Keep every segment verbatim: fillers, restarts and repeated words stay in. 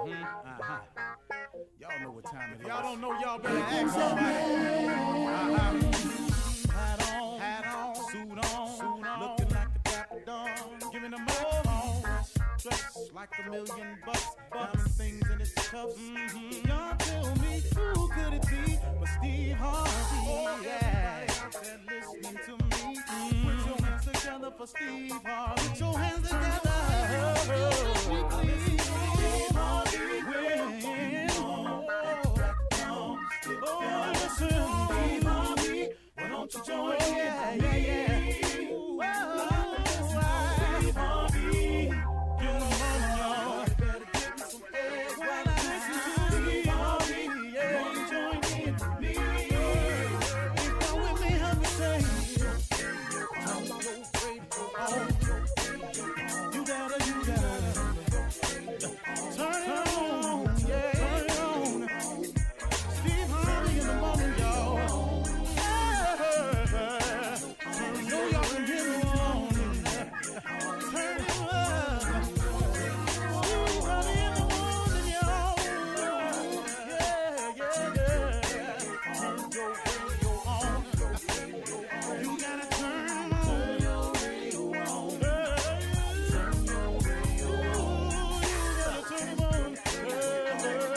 Uh-huh. Y'all know what time it is. Y'all don't know, y'all better ask somebody. Uh-huh. Hat on, hat on, suit on, suit on, looking like a dapper dog, giving them all dressed like a million bucks, diamond things in its cuffs. Mm-hmm. Y'all tell me who could it be but Steve Harvey? Oh, yeah, they're listening to me. Mm-hmm. Put your hands together for Steve Harvey. Put your hands together. Oh, please. Steve Harvey. Oh, listen, Steve Harvey. Why don't you join me? Yeah, yeah, yeah. Ooh, oh, Steve Harvey. Get them on, y'all. You better give me some eggs while I listen to Steve Harvey. Yeah, won't you join in with me? If you're with me, help me say, don't go afraid to go on. You gotta, you gotta turn it on, yeah. Turn it on. Steve Harvey in the morning, y'all. Yeah. So y'all can get me on. Turn it up. Steve Harvey in the morning, y'all. Yeah, yeah, yeah. Turn your radio on. You gotta turn them on. Turn your radio on. Turn your radio on. You gotta turn them on. Turn your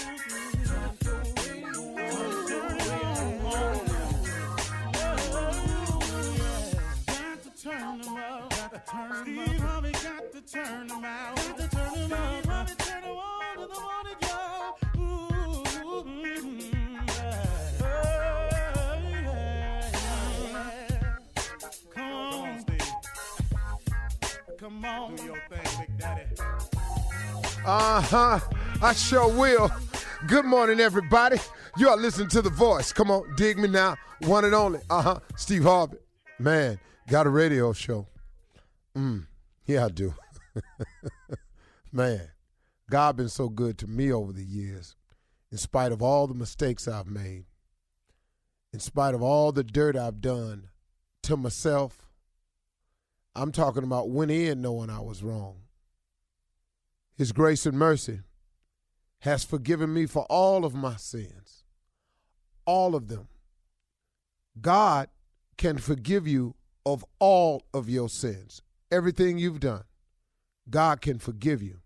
turn them up, got to turn them Steve Harvey got to turn them out, got to turn them out. Steve Harvey turn them on in the morning, y'all. Ooh, mm, yeah. Yeah, yeah. Come on, Steve. Come on, do your thing, Big Daddy. Uh-huh. I sure will. Good morning, everybody. You are listening to The Voice. Come on, dig me now. One and only. Uh-huh. Steve Harvey. Man, got a radio show. Mm. Yeah, I do. Man, God been so good to me over the years. In spite of all the mistakes I've made. In spite of all the dirt I've done to myself. I'm talking about went in knowing I was wrong. His grace and mercy has forgiven me for all of my sins. All of them. God can forgive you of all of your sins. Everything you've done, God can forgive you.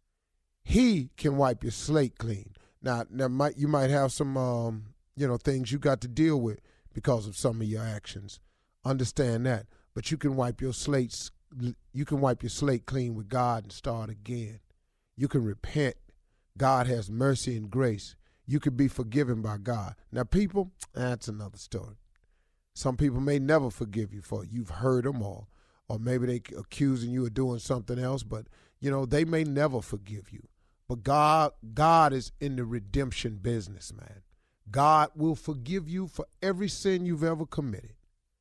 He can wipe your slate clean. Now, now might, you might have some um, you know, things you got to deal with because of some of your actions. Understand that. But you can wipe your slates, you can wipe your slate clean with God and start again. You can repent. God has mercy and grace. You can be forgiven by God. Now, people, that's another story. Some people may never forgive you for it. You've hurt them, or, or maybe they accusing you of doing something else, but, you know, they may never forgive you. But God, God is in the redemption business, man. God will forgive you for every sin you've ever committed.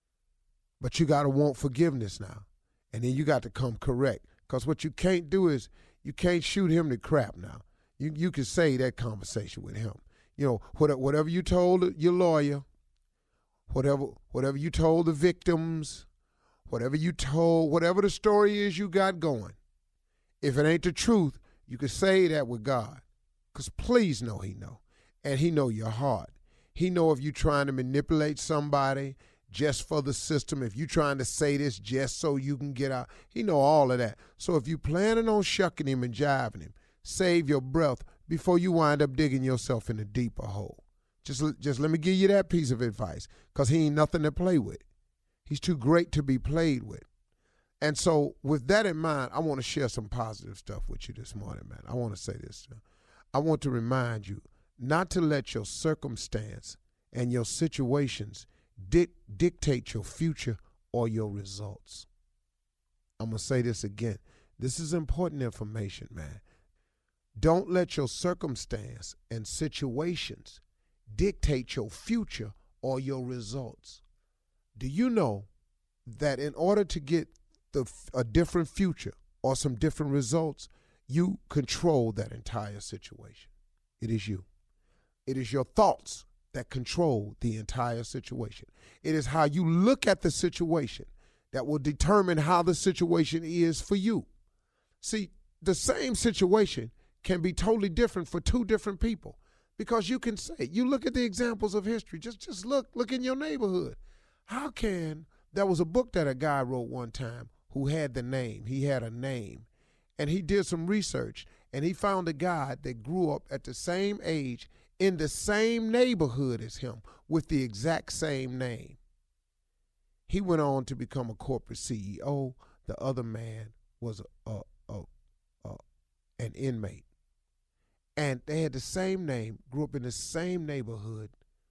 But you got to want forgiveness now. And then you got to come correct. Because what you can't do is you can't shoot him to crap now. You you can say that conversation with him. You know, whatever you told your lawyer, whatever whatever you told the victims, whatever you told, whatever the story is you got going, if it ain't the truth, you can say that with God. Because please know he know. And he know your heart. He know if you trying to manipulate somebody just for the system, if you trying to say this just so you can get out, he know all of that. So if you planning on shucking him and jiving him, save your breath before you wind up digging yourself in a deeper hole. Just, just let me give you that piece of advice, because he ain't nothing to play with. He's too great to be played with. And so with that in mind, I want to share some positive stuff with you this morning, man. I want to say this. I want to remind you not to let your circumstance and your situations di- dictate your future or your results. I'm going to say this again. This is important information, man. Don't let your circumstance and situations dictate your future or your results. Do you know that in order to get the, a different future or some different results, you control that entire situation? It is you. It is your thoughts that control the entire situation. It is how you look at the situation that will determine how the situation is for you. See, the same situation can be totally different for two different people. Because you can say, you look at the examples of history, just, just look, look in your neighborhood. How can, there was a book that a guy wrote one time who had the name, he had a name, and he did some research, and he found a guy that grew up at the same age in the same neighborhood as him with the exact same name. He went on to become a corporate C E O. The other man was a, a, a, a an inmate. And they had the same name, grew up in the same neighborhood.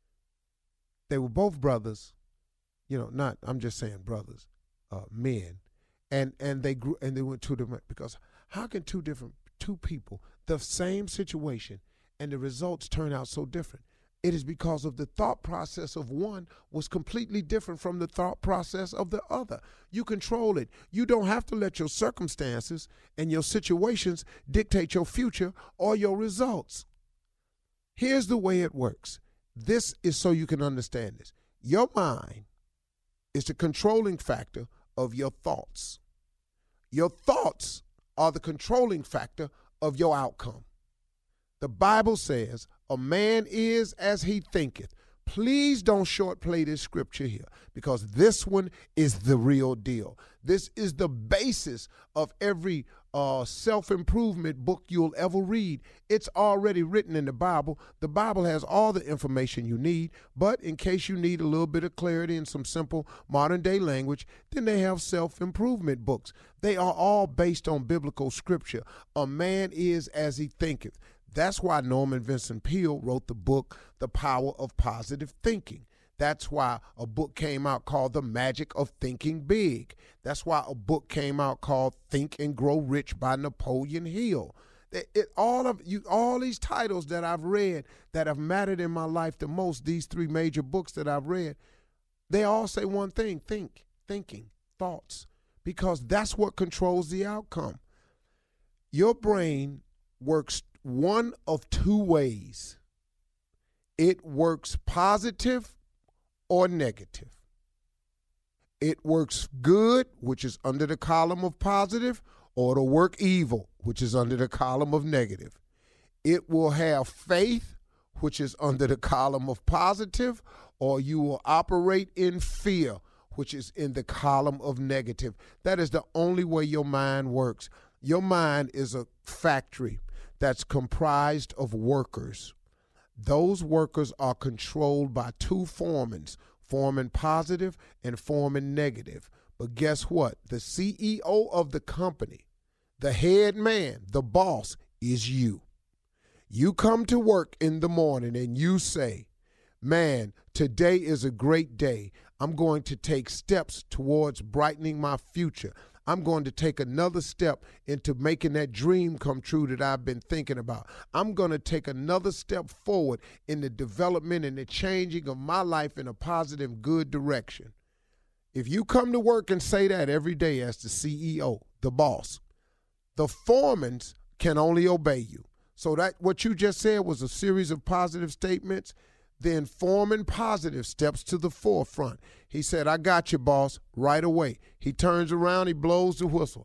They were both brothers, you know, not, I'm just saying brothers, uh, men. And and they grew and they went two different, because how can two different, two people, the same situation, and the results turn out so different? It is because of the thought process of one was completely different from the thought process of the other. You control it. You don't have to let your circumstances and your situations dictate your future or your results. Here's the way it works. This is so you can understand this. Your mind is the controlling factor of your thoughts. Your thoughts are the controlling factor of your outcome. The Bible says, a man is as he thinketh. Please don't short play this scripture here, because this one is the real deal. This is the basis of every uh, self-improvement book you'll ever read. It's already written in the Bible. The Bible has all the information you need, but in case you need a little bit of clarity in some simple modern-day language, then they have self-improvement books. They are all based on biblical scripture. A man is as he thinketh. That's why Norman Vincent Peale wrote the book, The Power of Positive Thinking. That's why a book came out called The Magic of Thinking Big. That's why a book came out called Think and Grow Rich by Napoleon Hill. It, it, all of you, all these titles that I've read that have mattered in my life the most, these three major books that I've read, they all say one thing: think, thinking, thoughts, because that's what controls the outcome. Your brain works one of two ways. It works positive or negative. It works good, which is under the column of positive, or it'll work evil, which is under the column of negative. It will have faith, which is under the column of positive, or you will operate in fear, which is in the column of negative. That is the only way your mind works. Your mind is a factory that's comprised of workers. Those workers are controlled by two foremans, foreman positive and foreman negative. But guess what? The C E O of the company, the head man, the boss, is you. You come to work in the morning and you say, man, today is a great day. I'm going to take steps towards brightening my future. I'm going to take another step into making that dream come true that I've been thinking about. I'm going to take another step forward in the development and the changing of my life in a positive, good direction. If you come to work and say that every day as the C E O, the boss, the foremen can only obey you. So that what you just said was a series of positive statements. Then foreman positive steps to the forefront. He said, I got you, boss, right away. He turns around, he blows the whistle.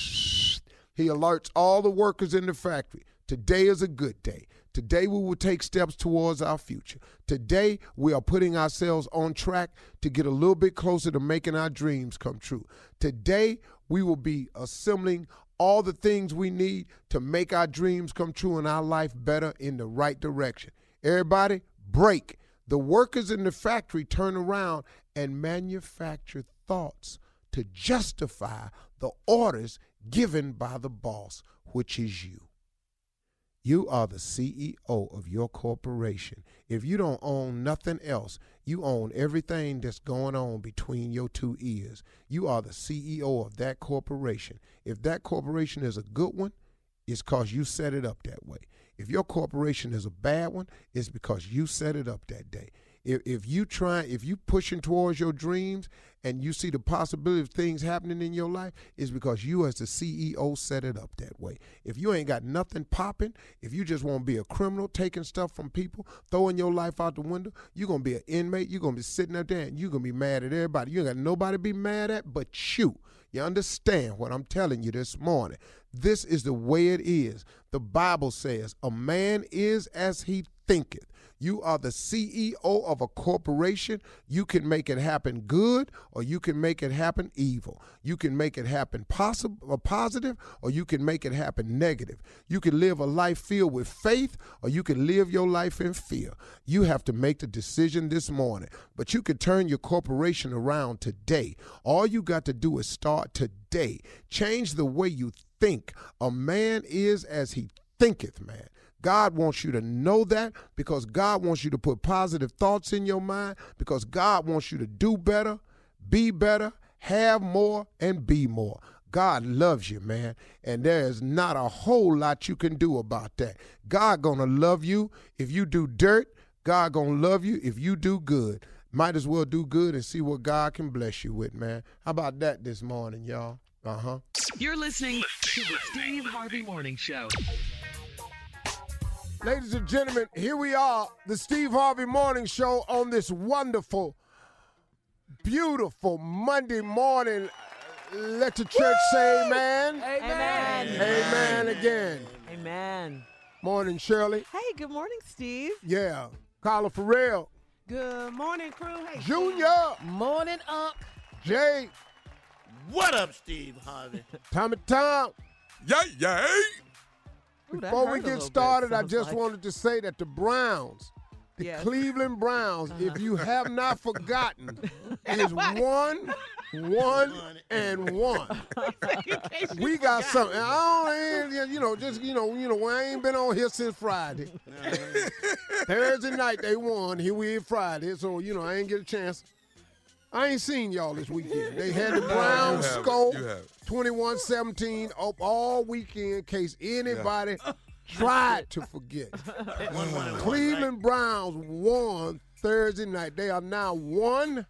He alerts all the workers in the factory. Today is a good day. Today we will take steps towards our future. Today we are putting ourselves on track to get a little bit closer to making our dreams come true. Today we will be assembling all the things we need to make our dreams come true and our life better in the right direction. Everybody, break. The workers in the factory turn around and manufacture thoughts to justify the orders given by the boss, which is you. You are the C E O of your corporation. If you don't own nothing else, you own everything that's going on between your two ears. You are the C E O of that corporation. If that corporation is a good one, it's because you set it up that way. If your corporation is a bad one, it's because you set it up that day. If, if you try, if you pushing towards your dreams and you see the possibility of things happening in your life, it's because you as the C E O set it up that way. If you ain't got nothing popping, if you just want to be a criminal, taking stuff from people, throwing your life out the window, you're going to be an inmate, you're going to be sitting up there and you're going to be mad at everybody. You ain't got nobody to be mad at but you. You understand what I'm telling you this morning? This is the way it is. The Bible says, a man is as he thinketh. You are the C E O of a corporation. You can make it happen good, or you can make it happen evil. You can make it happen possible or positive, or you can make it happen negative. You can live a life filled with faith, or you can live your life in fear. You have to make the decision this morning. But you can turn your corporation around today. All you got to do is start today. Change the way you think. A man is as he thinketh, man. God wants you to know that, because God wants you to put positive thoughts in your mind, because God wants you to do better, be better, have more, and be more. God loves you, man, and there is not a whole lot you can do about that. God gonna love you if you do dirt. God gonna love you if you do good. Might as well do good and see what God can bless you with, man. How about that this morning, y'all? Uh-huh. You're listening to the Steve Harvey Morning Show. Ladies and gentlemen, here we are, the Steve Harvey Morning Show on this wonderful, beautiful Monday morning. Let the church Woo! Say amen. Amen. Amen. Amen again. Amen. Morning, Shirley. Hey, good morning, Steve. Yeah. Carla Farrell. Good morning, crew. Hey, Junior. Morning, Unc. Jay. What up, Steve Harvey? Tommy Tom. Yay, yay. Ooh, that Before hurt we a get little started, bit, I sounds just like. wanted to say that the Browns, the Yes. Cleveland Browns, Uh-huh. if you have not forgotten, is one, one, and one. We got something. I don't, you know, just you know, you know, I ain't been on here since Friday. Thursday night they won. Here we in Friday, so you know I ain't get a chance. I ain't seen y'all this weekend. They had the Browns You have it. score You have it. twenty-one seventeen up all weekend in case anybody tried to forget. One, one, and one, Cleveland Browns won Thursday night. They are now one,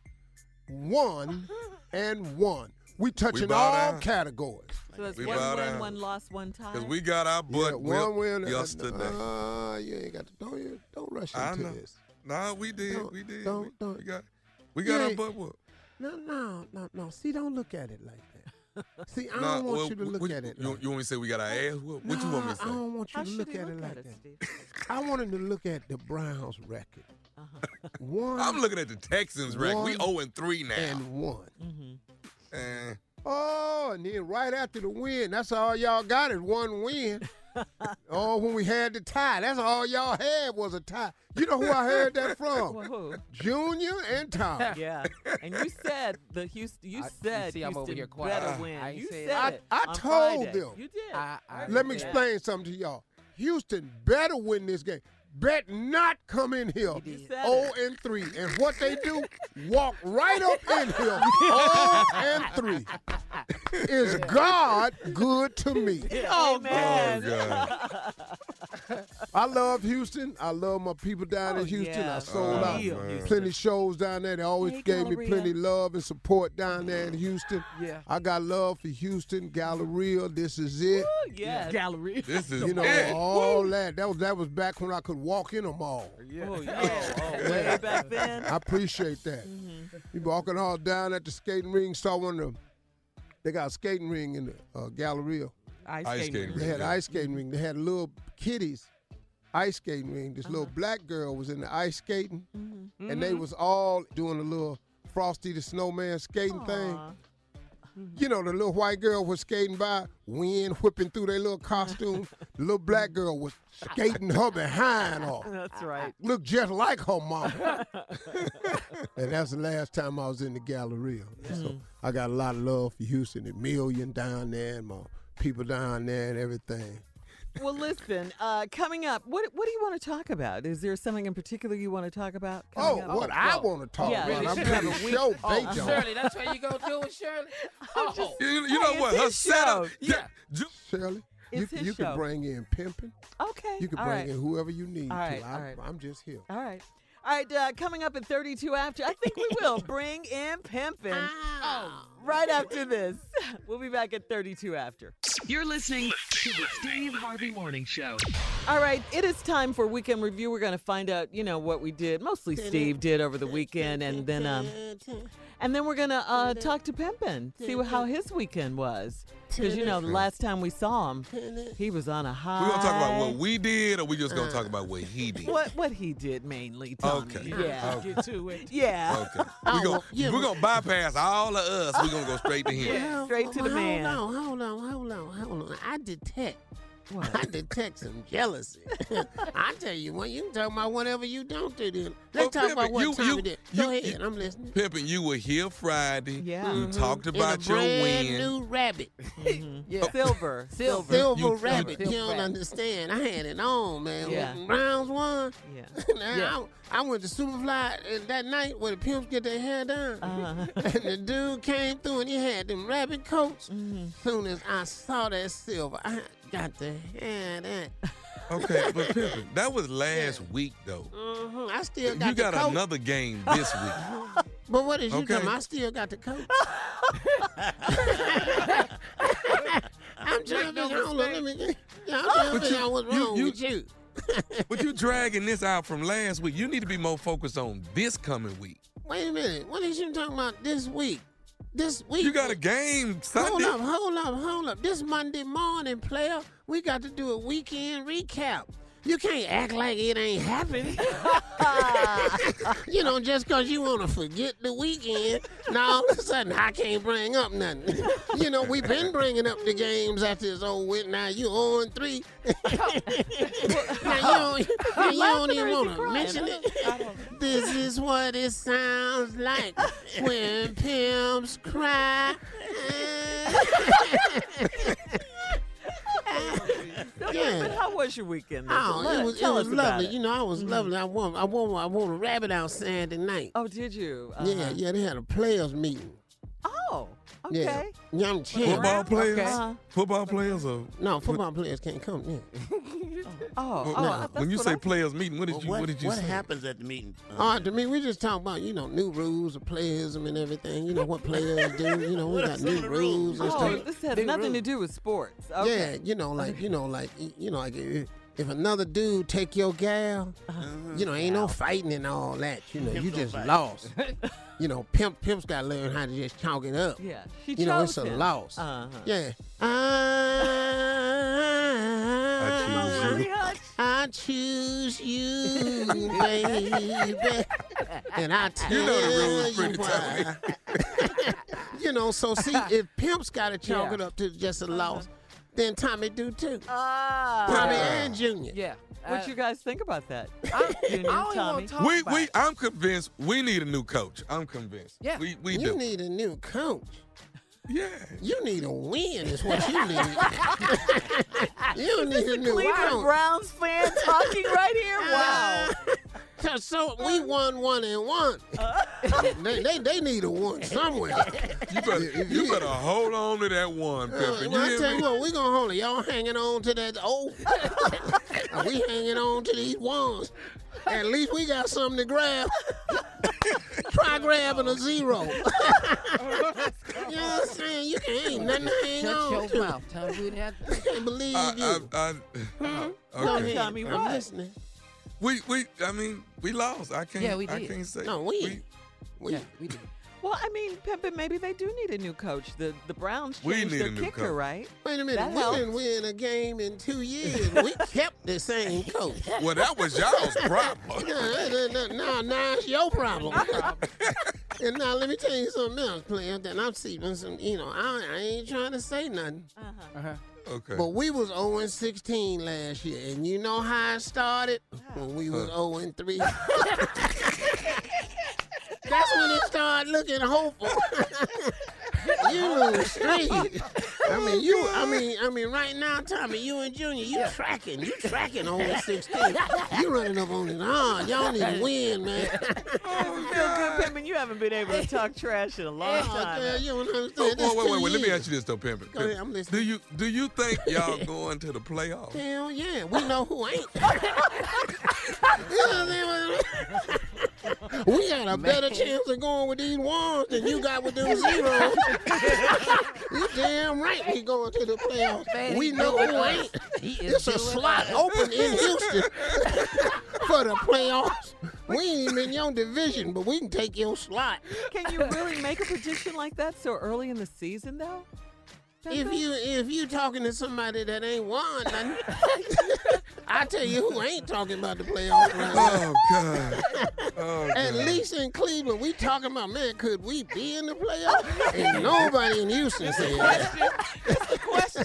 one, and one. We touching bow all down. categories. So it's We one bow win, down. one loss, one tie. Because we got our butt Yeah, one whipped win. yesterday. Uh, you ain't got to. Don't you, don't rush I into know. this. Nah, we did. Don't- we did. don't- we, don't. we got, we got our Yeah. butt whooped. No, no, no, no. See, don't look at it like that. See, I Nah, don't want well, you to look what- at it. You, like you want me to say we got our ass whooped? What you want me to I say? don't want you How to should look he at it look like at it, that. Steve? I want him to look at the Browns record. Uh-huh. One I'm looking at the Texans record. We One oh and three now. and one. Mm-hmm. Eh, Oh, and then right after the win, that's all y'all got is one win. Oh, when we had the tie, that's all y'all had was a tie. You know who I heard that from? Whoa. Junior and Tom. Yeah, and you said the Houston. You I- you said see, I'm Houston over here quiet. better I- win. I ain't you say said I- it. I on told Friday. them. You did. I- I Let me Yeah. explain something to y'all. Houston better win this game. Bet not come in here He did. You said oh it. and three. And what they do, walk right up in here oh and three. Is God good to me? Oh oh, man. God. I love Houston. I love my people down Oh, in Houston. yeah. I sold Oh, out man. plenty shows down there. They always Hey, gave me Galleria. plenty love and support down there in Houston. Yeah. I got love for Houston, Galleria. This is it. Ooh, yes. Gallery. This is You know, it. all that. That was that was back when I could walk in them all. Oh, yeah. Oh, way back then. I appreciate that. Mm-hmm. You walking all down at the skating ring, saw one of them. They got a skating ring in the uh, Galleria. Ice, Ice skating. skating They had an Yeah. ice skating ring. They had little kiddies ice skating ring. This little black girl was in the ice skating, Mm-hmm. and they was all doing a little Frosty the Snowman skating thing. Aw. You know, the little white girl was skating by, wind whipping through their little costume. The little black girl was skating her behind off. That's right. Looked just like her mama. And that's the last time I was in the Galleria. So I got a lot of love for Houston, a million down there, and my people down there and everything. Well, listen. Uh, coming up, what what do you want to talk about? Is there something in particular you want to talk about? Oh, coming up? what I want to talk Yeah, about. really I'm should putting have a a show week- based Oh, on. Shirley, that's where you go do it, Shirley? Oh, You, you know Hey, what? it's Her his setup. show. Yeah. Ju- Shirley, you, It's his you show. can bring in pimping. Okay. You can all bring right. in whoever you need All right, to. all I, right. I'm just here. All right. All right, uh, coming up at thirty-two after, I think we will bring in Pimpin' right after this. We'll be back at thirty-two after. You're listening to the Steve Harvey Morning Show. All right, it is time for weekend review. We're going to find out, you know, what we did. Mostly Steve did over the weekend, and then um, and then we're going to uh, talk to Pimpin', see what, how his weekend was. Because, you know, the last time we saw him, he was on a high. We gonna talk about what we did, or we just gonna talk about what he did? What what he did mainly, Tommy. Okay. Yeah. Okay. Get to it. Yeah. Okay. We're gonna, we're gonna bypass all of us. We're gonna go straight to him. Yeah. Straight to the man. Hold on, hold on, hold on, hold on. I detect. What? I detect some jealousy. I tell you what, you can talk about whatever you don't do. Then. Let's Well, talk about Pimpin', what you- Tommy you- did. you- Go ahead, you- I'm listening. Pimpin', you were here Friday. Yeah. You talked In about a your brand win. new rabbit. Yeah. Silver. Silver. Silver You- rabbit. you- You don't understand. I had it on, man. Yeah. When Browns won. Yeah. Now, Yeah. I, I went to Superfly uh, that night where the pimps get their hair done. Uh-huh. And the dude came through and he had them rabbit coats. Mm-hmm. Soon as I saw that silver, I got to have that. Okay, but Pimpin', that was last week though. hmm I still got You got the coat. another game this week. But what is you Okay. talking about? I still got the coat. I'm trying to figure out. Let me. Yeah, I'm trying to But figure you- out what's you- wrong you- with you. But you dragging this out from last week. You need to be more focused on this coming week. Wait a minute. What is you talking about this week? This week. You got a game Hold Sunday. up, hold up, hold up. This Monday morning, player, we got to do a weekend recap. You can't act like it ain't happened. You know, just because you want to forget the weekend, now all of a sudden I can't bring up nothing. You know, we've been bringing up the games after it's over with. Now you oh and three. Now you don't, now you don't even want to mention it. This is what it sounds like when pimps cry. Yeah. But how was your weekend? then? Oh, Let- it was, it tell was us about lovely. it. You know, I was lovely. I won. I won. I won a rabbit out Saturday night. Oh, did you? Yeah, Uh-huh. yeah. They had a players meeting. Oh, okay. Yeah, young champ. Football players. Okay. Uh-huh. Football players or No, football players can't come. Yeah. Oh, Well, oh, no, that's when you what say I- players meeting, what did Well, you what what did you what say? happens at the meeting? Uh, All right, to me, we just talk about you know new rules of playerism and everything. You know what players do. You know we What are got some new of the rules rules? and Oh, stuff. this has Big nothing to rules. do with sports. Okay. Yeah, you know, like you know, like you know, like if, if another dude take your gal, you know, ain't no fighting and all that. You know, Pimps you don't just fight. lost. You know, pimp pimps got to learn how to just chalk it up. Yeah. She You know, chose it's a him. loss. Uh-huh. Yeah. I, I choose you, baby. And I tell You know the rules, you pretty why. You know, so see, if Pimp's got to chalk Yeah. it up to just a loss, then Tommy do too. Ah. Tommy and Junior. Yeah. What Uh, you guys think about that? I, Junior, I only Tommy. want to talk We about we it. I'm convinced we need a new coach. I'm convinced. Yeah. We we You do. need a new coach. yeah. You need a win is what you need. You need a new Cleveland coach. Browns fan talking right here? Wow. So, so we won one and one. they, they they need a one somewhere. You better you better hold on to that one, Uh, Pimpin'. You well, I hear tell me? you what, we gonna hold it. Y'all hanging on to that O. Are we hanging on to these ones? At least we got something to grab. Try grabbing a zero. You know what I'm saying? You can't ain't nothing to hang Shut on your to. mouth. Tell me we didn't have I can't believe I, you. I, I, Go okay. ahead. Tommy, I'm what? listening. We we I mean we lost. I can't Yeah, we I did. can't say No, we. we Yeah, we did. Well, I mean, Pimpin', maybe they do need a new coach. The the Browns We changed need their a new kicker, coach. right? Wait a minute. That We helps. didn't win a game in two years. We kept the same coach. Well, that was y'all's problem. Now, now, now, now it's your problem. And now let me tell you something else, player. That I'm seeing some, you know, I, I ain't trying to say nothing. Uh-huh. Okay. But we was oh and sixteen last year, and you know how it started? When we was oh and three. That's when it started looking hopeful. You lose streak. I mean, you. I mean, I mean, right now, Tommy, you and Junior, you tracking, you tracking oh and sixteen. You running up on it hard. Y'all need to win, man. Oh, feel good, Pimpin'. You haven't been able to talk trash in a long Oh, time. girl, you don't Oh, understand. wait, This wait, two wait, wait. Let me years. ask you this though, Pimpin'. Go ahead, I'm listening. Do you do you think y'all going to the playoffs? Hell yeah, we know who ain't. You know what I'm saying? We got a better chance of going with these ones than you got with them zeros. You damn right we going to the playoffs. Man, we he know doing who us. ain't. He is It's a doing slot us. open in Houston for the playoffs. We ain't even in your division, but we can take your slot. Can you really make a prediction like that so early in the season, though? If you if you talking to somebody that ain't won nothing, I tell you who ain't talking about the playoffs right now. Oh God. Oh, At God. least in Cleveland, we talking about, man, could we be in the playoffs? Ain't nobody in Houston said that. Question.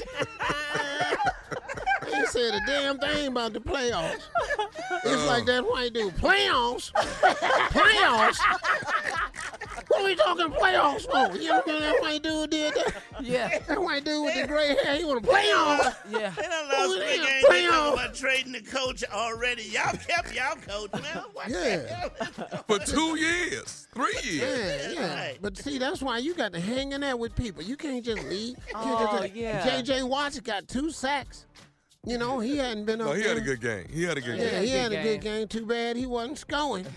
Ain't said a damn thing about the playoffs. It's like that white dude. Playoffs? Playoffs? What are we talking playoffs for? You know what that white dude did that? Yeah. That white dude with the gray hair, he want to playoffs. Yeah. They done Who lost they three got games. They playoffs? talking about trading the coach already. Y'all kept y'all coach, man. What the Yeah. hell is going For two years, three years. Yeah, yeah. Right. But see, that's why you got to hang in there with people. You can't just leave. You can't Oh, just- yeah. J J Watts got two sacks. You know, he hadn't been up No, he had a there. good game. He had a good Yeah, game. he good had a good game. game. Too bad he wasn't scoring.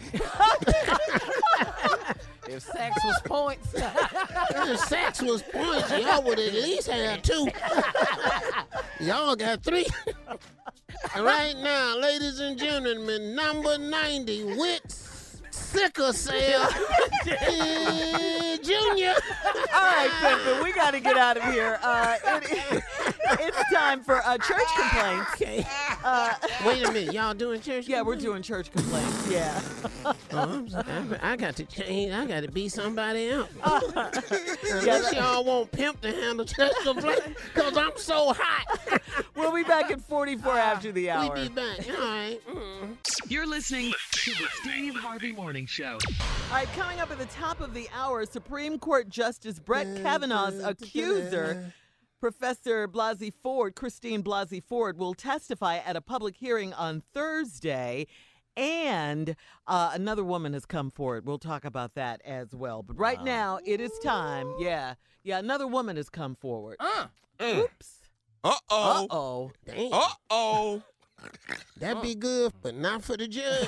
If sacks was points. If sacks was points, y'all would at least have two. Y'all got three. Right now, ladies and gentlemen, number ninety, Whit Sickle Cell eh, Junior. All right, Pimpin', we got to get out of here. Uh, it, it's time for uh, church complaints. Okay. Uh, Wait a minute, y'all doing church? yeah, we're complaints? doing church complaints. Yeah. Oh, I'm sorry. I, I got to change. I got to be somebody else. Yeah, Unless y'all want Pimp to handle church complaints, because I'm so hot. We'll be back at forty-four after the hour. We be back. All right. Mm. You're listening to the Steve Harvey Morning Show. All right, coming up at the top of the hour, Supreme Court Justice Brett Kavanaugh's accuser, Professor Blasey Ford, Christine Blasey Ford, will testify at a public hearing on Thursday. And uh, another woman has come forward. We'll talk about that as well. But right now, it is time. Yeah. Yeah, another woman has come forward. Uh. Oops. Uh-oh. Uh-oh. Dang. Uh-oh. That'd be good, but not for the judge.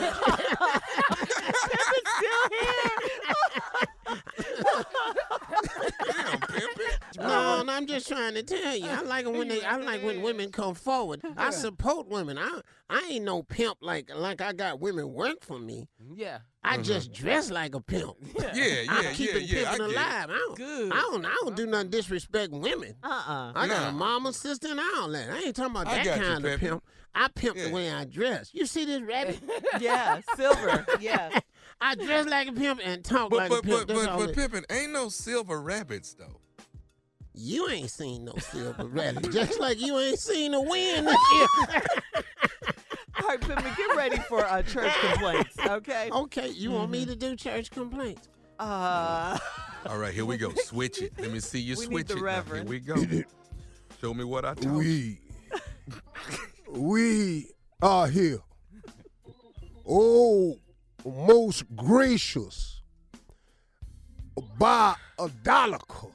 It's still here. Damn, Pimpin'. No, and I'm just trying to tell you. I like it when they. I like when women come forward. I support women. I I ain't no pimp like like I got women work for me. Yeah. I just dress like a pimp. Yeah, yeah, I'm yeah, keeping yeah. I pimping get it. alive. I don't, Good. I don't. I don't do nothing disrespect women. Uh-uh. I got Nah. a mama, sister, and all that. I ain't talking about I that got you, kind of Peppy. pimp. I pimp Yeah. the way I dress. You see this rabbit? Yeah, silver. Yeah. I dress like a pimp and talk But like but a pimp. but That's but, all but it- Pippin, ain't no silver rabbits though. You ain't seen no silver rabbit. Just like you ain't seen the wind this year. All right, Pimpin', get ready for uh, church complaints, okay? Okay, you want me to do church complaints? Uh, All right, here we go. Switch it. Let me see you We need switch the it. Now, reverend. here we go. Show me what I told you. We, we are here. Oh, most gracious, diabolical,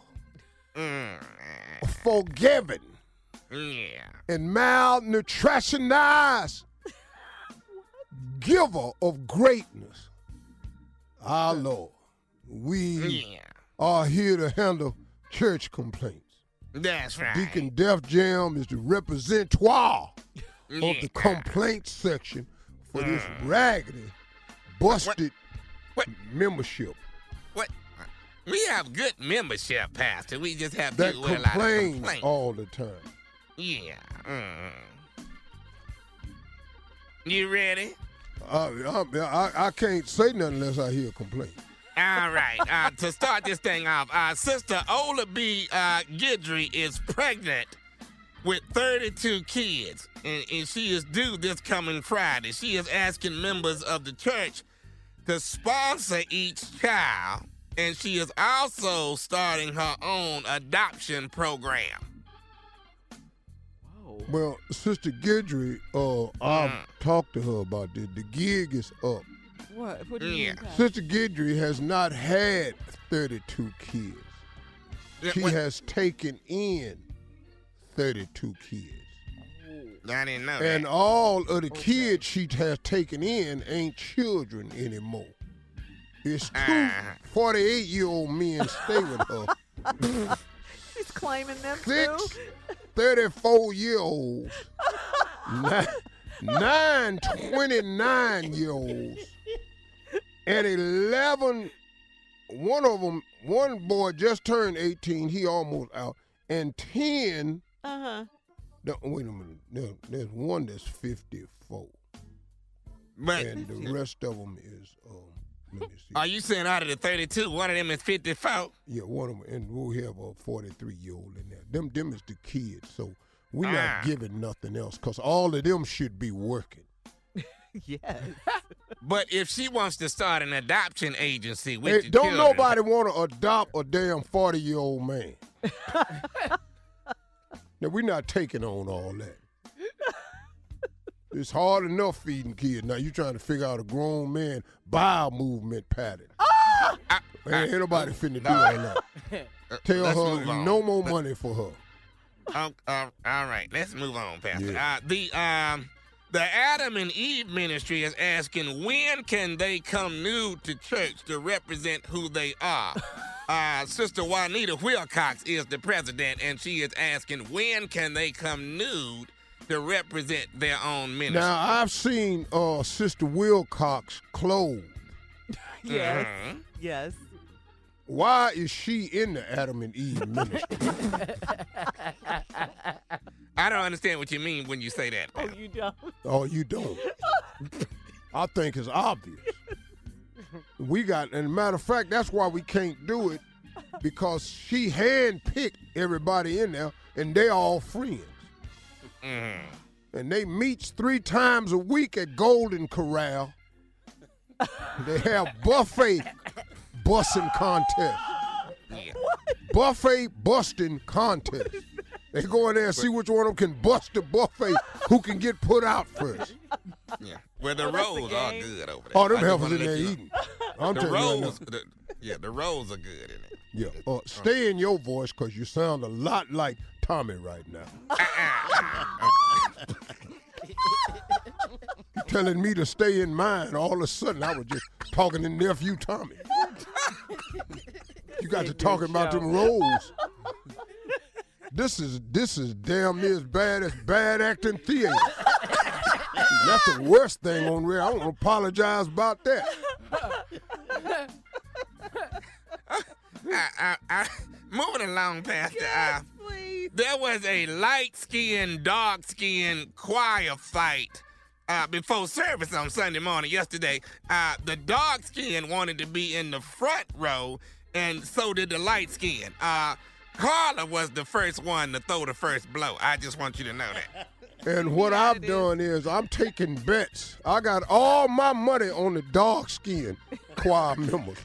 forgiving, and malnutritionized giver of greatness, our Lord. We are here to handle church complaints. That's right. Deacon Def Jam is the representative of the complaint section for this raggedy, busted What? membership What? We have good membership, Pastor. We just have that people with a lot of complains complaints. all the time. Yeah. Mm. You ready? I, I, I, I can't say nothing unless I hear a complaint. All right. Uh, to start this thing off, uh, Sister Ola B. Uh, Guidry is pregnant with thirty-two kids, and, and she is due this coming Friday. She is asking members of the church to sponsor each child, and she is also starting her own adoption program. Well, Sister Guidry, uh, I've Mm. talked to her about this. The gig is up. what? What do you Yeah. mean? Pat? Sister Guidry has not had thirty-two kids. Yeah, She what- has taken in thirty-two kids. I didn't know And that. all of the kids she has taken in ain't children anymore. It's two forty-eight-year-old men stay with her. He's claiming them Six too. thirty-four-year-olds. nine, nine twenty-nine-year-olds. And eleven, one of them, one boy just turned eighteen. He almost out. And ten, Uh-huh. no, wait a minute. There, there's one that's fifty-four. But And the rest of them is, um, let me see. are you saying out of the thirty-two, one of them is fifty-four? Yeah, one of them, and we'll have a forty-three-year-old in there. Them, them is the kids, so we're Ah. not giving nothing else, because all of them should be working. Yes. But if she wants to start an adoption agency with Hey, the don't children, nobody want to adopt a damn forty-year-old man. Now, we're not taking on all that. It's hard enough feeding kids. Now, you trying to figure out a grown man bowel movement pattern. I, Man, ain't nobody finna do all that. Tell Let's her move on. no more money for her. Oh, uh, all right, let's move on, Pastor. Yeah. Uh, the um, the Adam and Eve ministry is asking when can they come nude to church to represent who they are. uh, Sister Juanita Wilcox is the president, and she is asking when can they come nude to represent their own ministry. Now, I've seen uh, Sister Wilcox clothed. Yes. Mhm. Yes. Why is she in the Adam and Eve ministry? I don't understand what you mean when you say that. Oh, you don't. Oh, you don't. I think it's obvious. We got, and matter of fact, that's why we can't do it, because she handpicked everybody in there, and they all friends. Mhm. And they meets three times a week at Golden Corral. They have buffet busting contest. Yeah. Buffet busting contest. They go in there and see which one of them can bust the buffet, who can get put out first. Yeah. Well, the Oh, that's the rolls are game. good over there. Oh, them I just heifers wanna in let there you know. eating. I'm The telling you right now. rolls, the, yeah, the rolls are good in it. Yeah, uh, stay in your voice, because you sound a lot like Tommy right now. You're telling me to stay in mine. All of a sudden, I was just talking to nephew Tommy. You got to talking about them rolls. This is this is damn near as bad as bad acting theater. That's the worst thing on there. I want to apologize about that. I, I, I, moving along, Pastor. Yes, uh, please. there was a light-skinned, dark-skinned choir fight uh, before service on Sunday morning yesterday. Uh, the dark-skinned wanted to be in the front row, and so did the light-skinned. Uh, Carla was the first one to throw the first blow. I just want you to know that. And what Yeah, I've it is. done is I'm taking bets. I got all my money on the dark skinned choir members.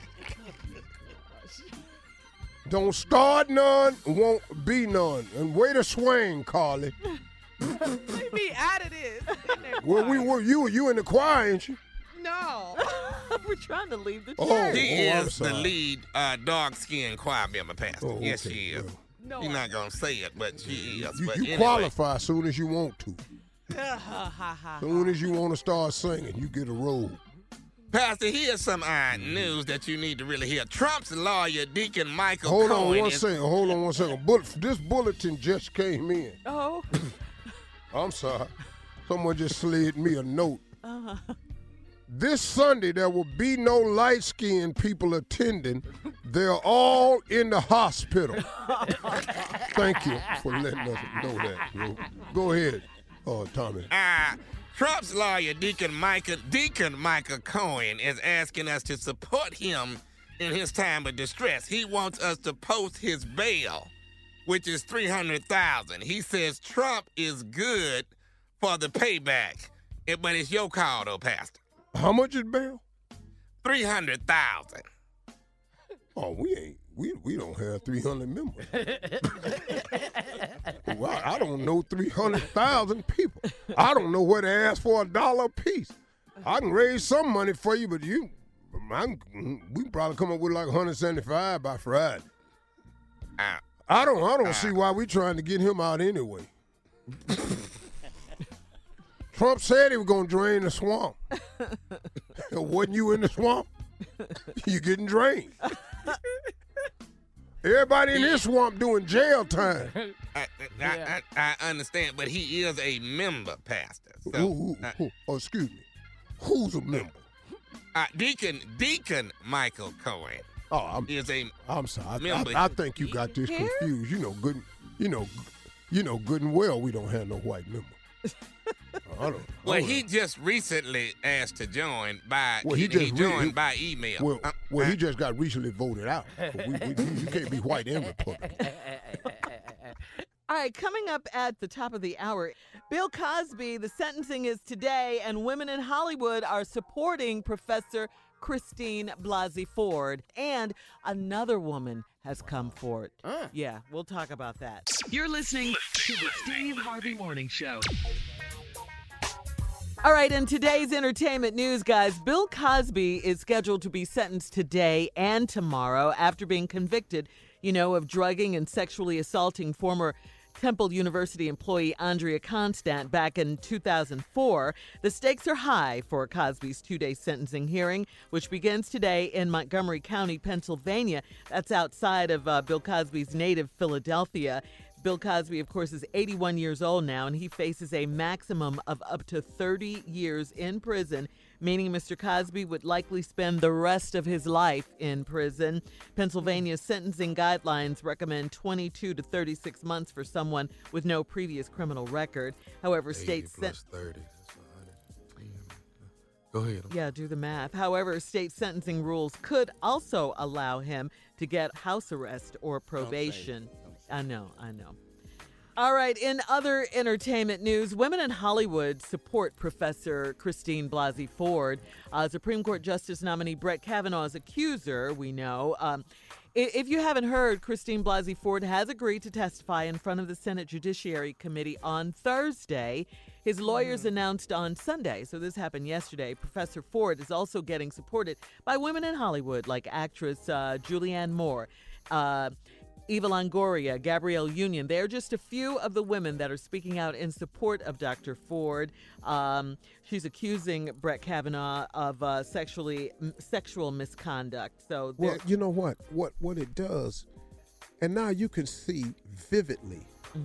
Don't start none, won't be none. And way to swing, Carly. Be out of this. Well, we were you you in the choir, ain't you? No. We're trying to leave the church. Oh. She I'm is the sorry. lead uh, dark-skinned choir member, Pastor. Oh, Yes, okay, she is. well. No. You're not going to say it, but she is. You, but you anyway. qualify as soon as you want to. Ha, ha, ha, ha. As soon as you want to start singing, you get a roll. Pastor, here's some uh, news that you need to really hear. Trump's lawyer, Deacon Michael Hold Cohen, on one is, second. Hold on one second. Bull- this bulletin just came in. Oh. I'm sorry. Someone just slid me a note. Uh-huh. This Sunday, there will be no light-skinned people attending. They're all in the hospital. Thank you for letting us know that. Bro. Go ahead, uh, Tommy. uh, Trump's lawyer, Deacon Michael, Deacon Michael Cohen, is asking us to support him in his time of distress. He wants us to post his bail, which is three hundred thousand dollars. He says Trump is good for the payback, It- but it's your call, though, Pastor. How much is bail? three hundred thousand dollars. Oh, we ain't. We we don't have three hundred members. Well, I, I don't know three hundred thousand people. I don't know where to ask for a dollar a piece. I can raise some money for you, but you, I can, we can probably come up with like one hundred seventy-five by Friday. Uh, I don't. I don't see why we trying to get him out anyway. Trump said he was gonna drain the swamp. Wasn't you in the swamp? You're getting drained. Everybody in this swamp doing jail time. I, I, I, I understand, but he is a member pastor. So, Who, who, uh, who, oh, excuse me. Who's a member? uh, Deacon Deacon Michael Cohen Oh, I'm, is a I'm sorry. I, member. I, I think you got this Here? confused. You know good. You know, you know good and well we don't have no white member. I don't. Well, I don't he know. just recently asked to join by Well, he he, just he re- joined he- by email. Well, Uh, well, uh, he just got recently voted out. So we, we, you can't be white and Republican. All right, coming up at the top of the hour, Bill Cosby, the sentencing is today, and women in Hollywood are supporting Professor Christine Blasey Ford. And another woman has come forward. Uh. Yeah, we'll talk about that. You're listening to the Steve Harvey Morning Show. All right, in today's entertainment news, guys, Bill Cosby is scheduled to be sentenced today and tomorrow after being convicted, you know, of drugging and sexually assaulting former Temple University employee Andrea Constant back in two thousand four. The stakes are high for Cosby's two-day sentencing hearing, which begins today in Montgomery County, Pennsylvania. That's outside of uh, Bill Cosby's native Philadelphia. Bill Cosby, of course, is eighty-one years old now, and he faces a maximum of up to thirty years in prison, meaning Mister Cosby would likely spend the rest of his life in prison. Pennsylvania's sentencing guidelines recommend twenty-two to thirty-six months for someone with no previous criminal record. However, state sen- thirty. That's one hundred. Go ahead. yeah, do the math. However, state sentencing rules could also allow him to get house arrest or probation. I know, I know. All right, in other entertainment news, women in Hollywood support Professor Christine Blasey Ford. Uh, Supreme Court Justice nominee Brett Kavanaugh's accuser, we know. Um, i- if you haven't heard, Christine Blasey Ford has agreed to testify in front of the Senate Judiciary Committee on Thursday. His lawyers announced on Sunday, so this happened yesterday. Professor Ford is also getting supported by women in Hollywood like actress uh, Julianne Moore, uh, Eva Longoria, Gabrielle Union. They're just a few of the women that are speaking out in support of Doctor Ford. Um, she's accusing Brett Kavanaugh of uh, sexually m- sexual misconduct. So Well, they're- you know what? What what it does, and now you can see vividly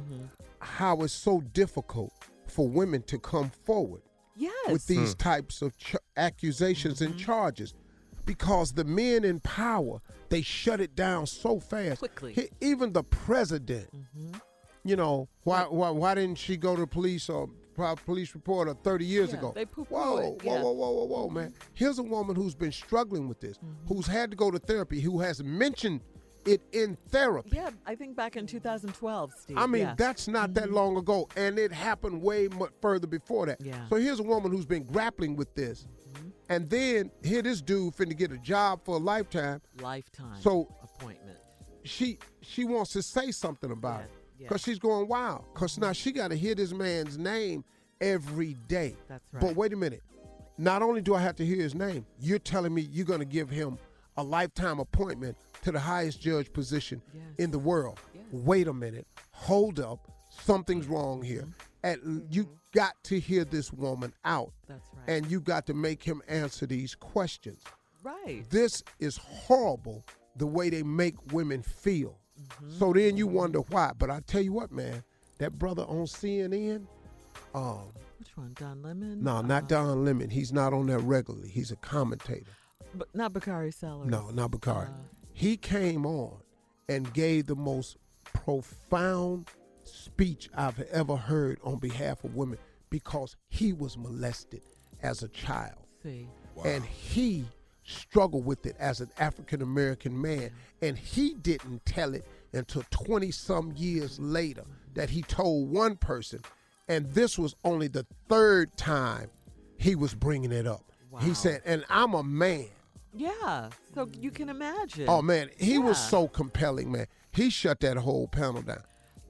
how it's so difficult for women to come forward yes, with these types of ch- accusations and charges, because the men in power, they shut it down so fast. Quickly. He- even the president, you know, why, why why didn't she go to the police or pro- police reporter thirty years Yeah, ago? they poo-poo whoa, it, whoa, yeah. whoa, whoa, whoa, whoa, man. Here's a woman who's been struggling with this, who's had to go to therapy, who has mentioned it in therapy. yeah, I think back in two thousand twelve, Steve. I mean, yeah. that's not that long ago, and it happened way much further before that. Yeah. So here's a woman who's been grappling with this, and then here this dude finna get a job for a lifetime. lifetime So- appointment. She she wants to say something about Yeah, it yeah. because she's going wild. Because now she got to hear this man's name every day. That's right. But wait a minute. Not only do I have to hear his name, you're telling me you're going to give him a lifetime appointment to the highest judge position Yes. in the world. Yes. Wait a minute. Hold up. Something's wrong here. And you got to hear this woman out. That's right. And you got to make him answer these questions. right. This is horrible, the way they make women feel. So then you wonder why. But I tell you what, man, that brother on C N N, um, Which one? Don Lemon? no, not Uh, Don Lemon. He's not on there regularly. He's a commentator. But not Bakari Sellers. No, not Bakari. Uh, He came on and gave the most profound speech I've ever heard on behalf of women, because he was molested as a child. see. And he struggled with it as an African American man. And he didn't tell it until twenty some years later that he told one person. And this was only the third time he was bringing it up. Wow. He said, and I'm a man. Yeah. So you can imagine. Oh, man, he was Yeah. so compelling, man. He shut that whole panel down.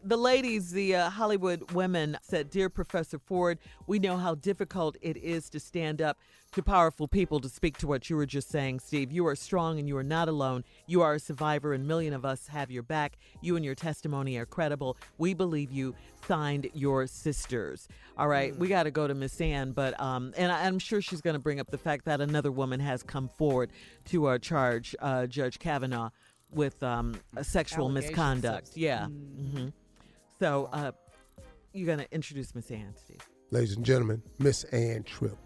the ladies, the uh, Hollywood women said, "Dear Professor Ford, we know how difficult it is to stand up to powerful people." To speak to what you were just saying, Steve, you are strong and you are not alone. You are a survivor, and a million of us have your back. You and your testimony are credible. We believe you. Signed, your sisters. All right, mm. we got to go to Miss Ann, but um, and I, I'm sure she's going to bring up the fact that another woman has come forward to uh, charge uh, Judge Kavanaugh with um, a sexual misconduct. Yeah. Mm-hmm. So uh, you're going to introduce Miss Ann, Steve. Ladies and gentlemen, Miss Ann Tripp.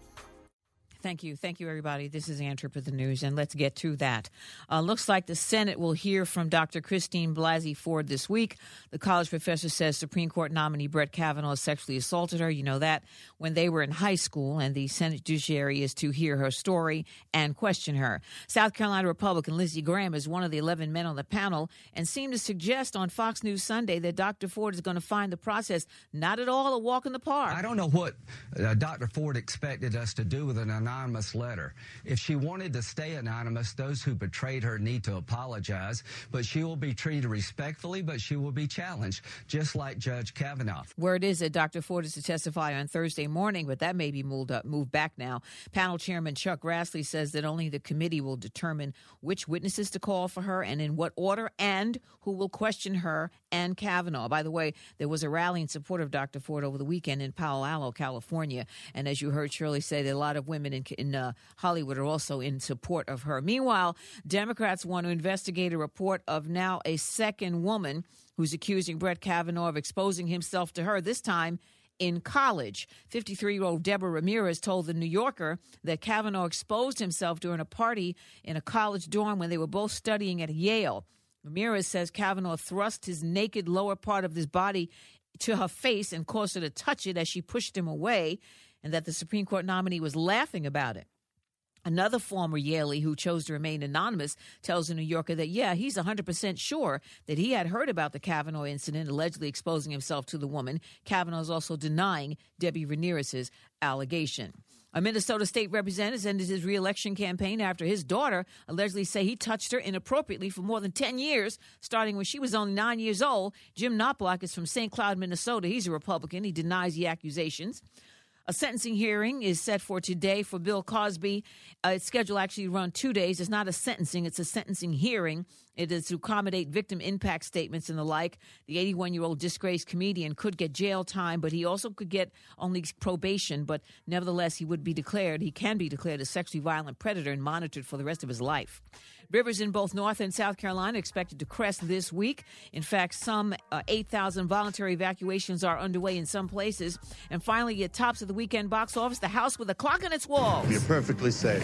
Thank you. Thank you, everybody. This is Ann Tripp with the news, and let's get to that. Uh, looks like the Senate will hear from Doctor Christine Blasey Ford this week. The college professor says Supreme Court nominee Brett Kavanaugh sexually assaulted her. You know that when they were in high school, and the Senate judiciary is to hear her story and question her. South Carolina Republican Lindsey Graham is one of the eleven men on the panel and seemed to suggest on Fox News Sunday that Doctor Ford is going to find the process not at all a walk in the park. I don't know what uh, Doctor Ford expected us to do with an anonymous letter. If she wanted to stay anonymous, those who betrayed her need to apologize, but she will be treated respectfully, but she will be challenged, just like Judge Kavanaugh. Word is that Doctor Ford is to testify on Thursday morning, but that may be moved up, moved back now. Panel Chairman Chuck Grassley says that only the committee will determine which witnesses to call for her and in what order, and who will question her and Kavanaugh. By the way, there was a rally in support of Doctor Ford over the weekend in Palo Alto, California, and as you heard Shirley say, that a lot of women in, in uh, Hollywood are also in support of her. Meanwhile, Democrats want to investigate a report of now a second woman who's accusing Brett Kavanaugh of exposing himself to her, this time in college. fifty-three-year-old Deborah Ramirez told The New Yorker that Kavanaugh exposed himself during a party in a college dorm when they were both studying at Yale. Ramirez says Kavanaugh thrust his naked lower part of his body to her face and caused her to touch it as she pushed him away, and that the Supreme Court nominee was laughing about it. Another former Yalie who chose to remain anonymous tells The New Yorker that, yeah, he's one hundred percent sure that he had heard about the Kavanaugh incident, allegedly exposing himself to the woman. Kavanaugh is also denying Debbie Ramirez's allegation. A Minnesota state representative ended his reelection campaign after his daughter allegedly say he touched her inappropriately for more than ten years, starting when she was only nine years old. Jim Knoplock is from Saint Cloud, Minnesota. He's a Republican. He denies the accusations. A sentencing hearing is set for today for Bill Cosby. Uh, it's scheduled actually to run two days. It's not a sentencing. It's a sentencing hearing. It is to accommodate victim impact statements and the like. The eighty-one-year-old disgraced comedian could get jail time, but he also could get only probation. But nevertheless, he would be declared, he can be declared a sexually violent predator and monitored for the rest of his life. Rivers in both North and South Carolina expected to crest this week. In fact, some uh, eight thousand voluntary evacuations are underway in some places. And finally, at tops of the weekend box office, The House with a Clock in its Walls. You're perfectly safe.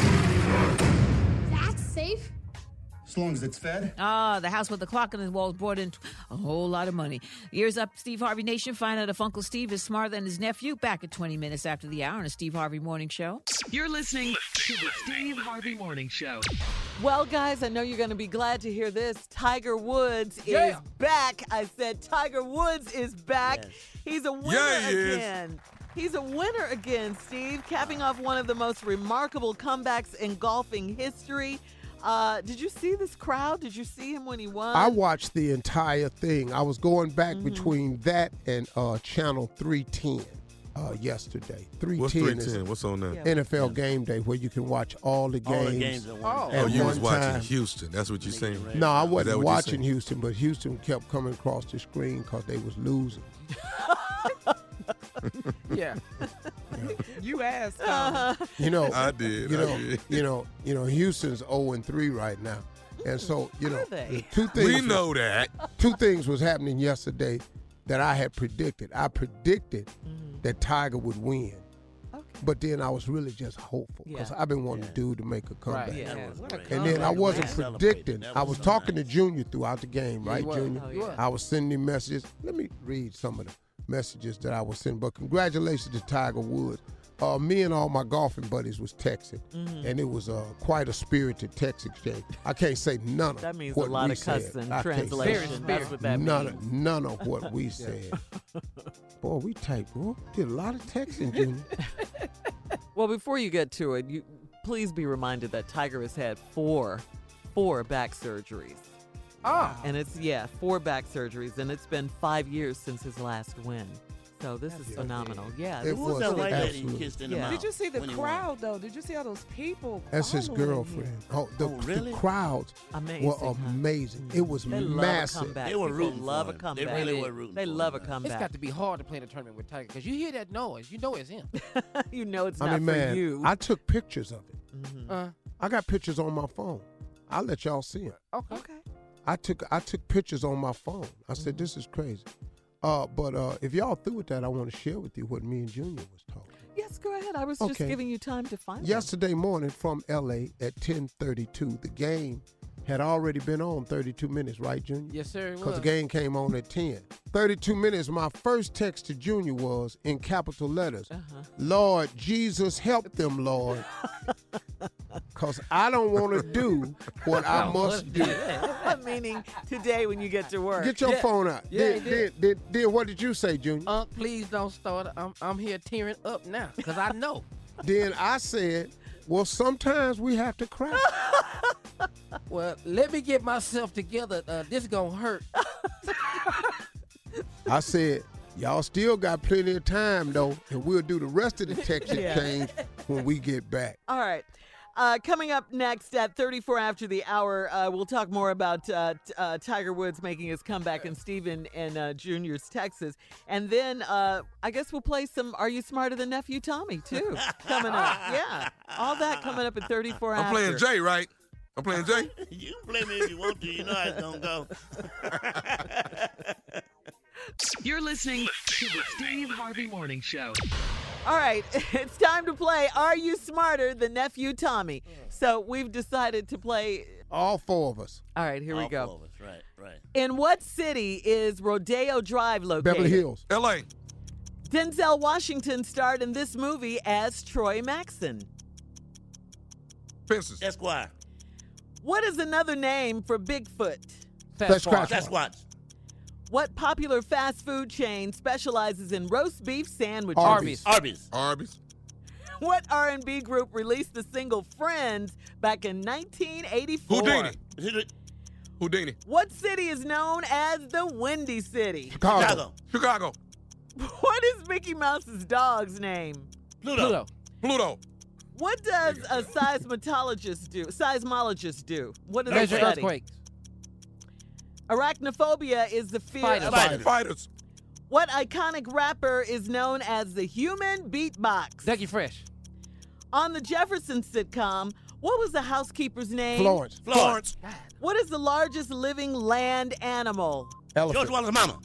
That's safe? As long as it's fed. Ah, The House with the Clock on the Walls brought in a whole lot of money. Years up, Steve Harvey Nation. Find out if Uncle Steve is smarter than his nephew. Back at twenty minutes after the hour on the Steve Harvey Morning Show. You're listening to the Steve Harvey Morning Show. Well, guys, I know you're going to be glad to hear this. Tiger Woods Yeah. is back. I said Tiger Woods is back. Yes. He's a winner Yeah, he is. again. He's a winner again, Steve, capping off one of the most remarkable comebacks in golfing history. Uh, did you see this crowd? Did you see him when he won? I watched the entire thing. I was going back Mhm. between that and uh, Channel three ten uh, yesterday. three ten What's three is ten? What's on that? Yeah. N F L Game Day, where you can watch all the games. All the games at one Oh. time. Oh, at you one was watching time. Houston. That's what you're saying. No, I Is that wasn't what you're watching saying? Houston, but Houston kept coming across the screen because they was losing. Yeah. You asked. Um, Uh-huh. You know, I did. you I know, did. you know, you know, Houston's oh and three right now, and so you know, Are they? two things. We know that. Two things was happening yesterday that I had predicted. I predicted Mhm. that Tiger would win, Okay. but then I was really just hopeful because Yeah. I've been wanting Yeah. the dude to make a comeback. Right. Yeah. That was What a great. And then I comeback, wasn't man. predicting. That I was was so talking nice. to Junior throughout the game, right, You were. Junior? Oh, yeah. I was sending him messages. Let me read some of the messages that I was sending. But congratulations to Tiger Woods. Uh, me and all my golfing buddies was texting, Mhm. and it was uh, quite a spirited text exchange. I can't say none of That means what a lot we of said. cussing. I can't say Translation. That's what that none means. of, none of what we said. Boy, we typed. Boy, did a lot of texting, Junior. Well, before you get to it, you please be reminded that Tiger has had four, four back surgeries. Oh. And it's, yeah, four back surgeries, and it's been five years since his last win. So this is phenomenal. Yeah. It this was is Who's that white lady you absolutely. kissed in the Yeah. mouth? Did you see the when he won? crowd, though? Did you see all those people? That's his following him? girlfriend. Oh, the, Oh, really? the crowds Amazing, were huh? amazing. It was They love a massive. comeback. They were People rooting love for a him. comeback. They really were rooting They for love a him. comeback. It's got to be hard to play in a tournament with Tiger because you hear that noise. You know it's him. You know it's not I mean, man, for you. I took pictures of it. Mhm. Uh, I got pictures on my phone. I'll let y'all see them. okay. Okay. I took I took pictures on my phone. I said, Mm-hmm. this is crazy. Uh, but uh, if y'all through with that, I want to share with you what me and Junior was talking. Yes, go ahead. I was just Okay. giving you time to find them. Yesterday morning from L A at ten thirty-two, the game had already been on thirty-two minutes, right, Junior? Yes, sir. it Because the was. game came on at ten. thirty-two minutes, my first text to Junior was in capital letters, Uh-huh. Lord Jesus, help them, Lord. Because I don't want to do what I must do. Meaning today when you get to work. Get your Yeah. phone out. Yeah, then, he then, did. then, then what did you say, Junior? Unc, please don't start. I'm, I'm here tearing up now because I know. Then I said, well, sometimes we have to cry. Well, let me get myself together. Uh, this going to hurt. I said, y'all still got plenty of time, though, and we'll do the rest of the text Yeah. exchange when we get back. All right. Uh, coming up next at thirty-four after the hour, uh, we'll talk more about uh, t- uh, Tiger Woods making his comeback in Stephen and uh, Junior's Texas. And then uh, I guess we'll play some Are You Smarter Than Nephew Tommy, too, coming up. Yeah. All that coming up at thirty-four I'm after. playing Jay, right? I'm playing Jay. You can play me if you want to. You know how it's going to go. You're listening to the Steve Harvey Morning Show. All right, it's time to play Are You Smarter Than Nephew Tommy? So we've decided to play. All four of us. All right, here we All go. four of us. Right, right. In what city is Rodeo Drive located? Beverly Hills. L A. Denzel Washington starred in this movie as Troy Maxson. Fences. Esquire. What is another name for Bigfoot? Sasquatch. Sasquatch. What popular fast food chain specializes in roast beef sandwiches? Arby's. Arby's. Arby's. What R and B group released the single Friends back in nineteen eighty-four? Houdini. Houdini. What city is known as the Windy City? Chicago. Chicago. Chicago. What is Mickey Mouse's dog's name? Pluto. Pluto. Pluto. What does a seismologist do? Seismologist do? What do they Measure study? earthquakes. Arachnophobia is the fear Spiders. of Spiders. Fighters. what iconic rapper is known as the human beatbox? Dougie Fresh. On the Jefferson sitcom, what was the housekeeper's name? Florence. Florence. What is the largest living land animal? Elephant. George Wallace's mama.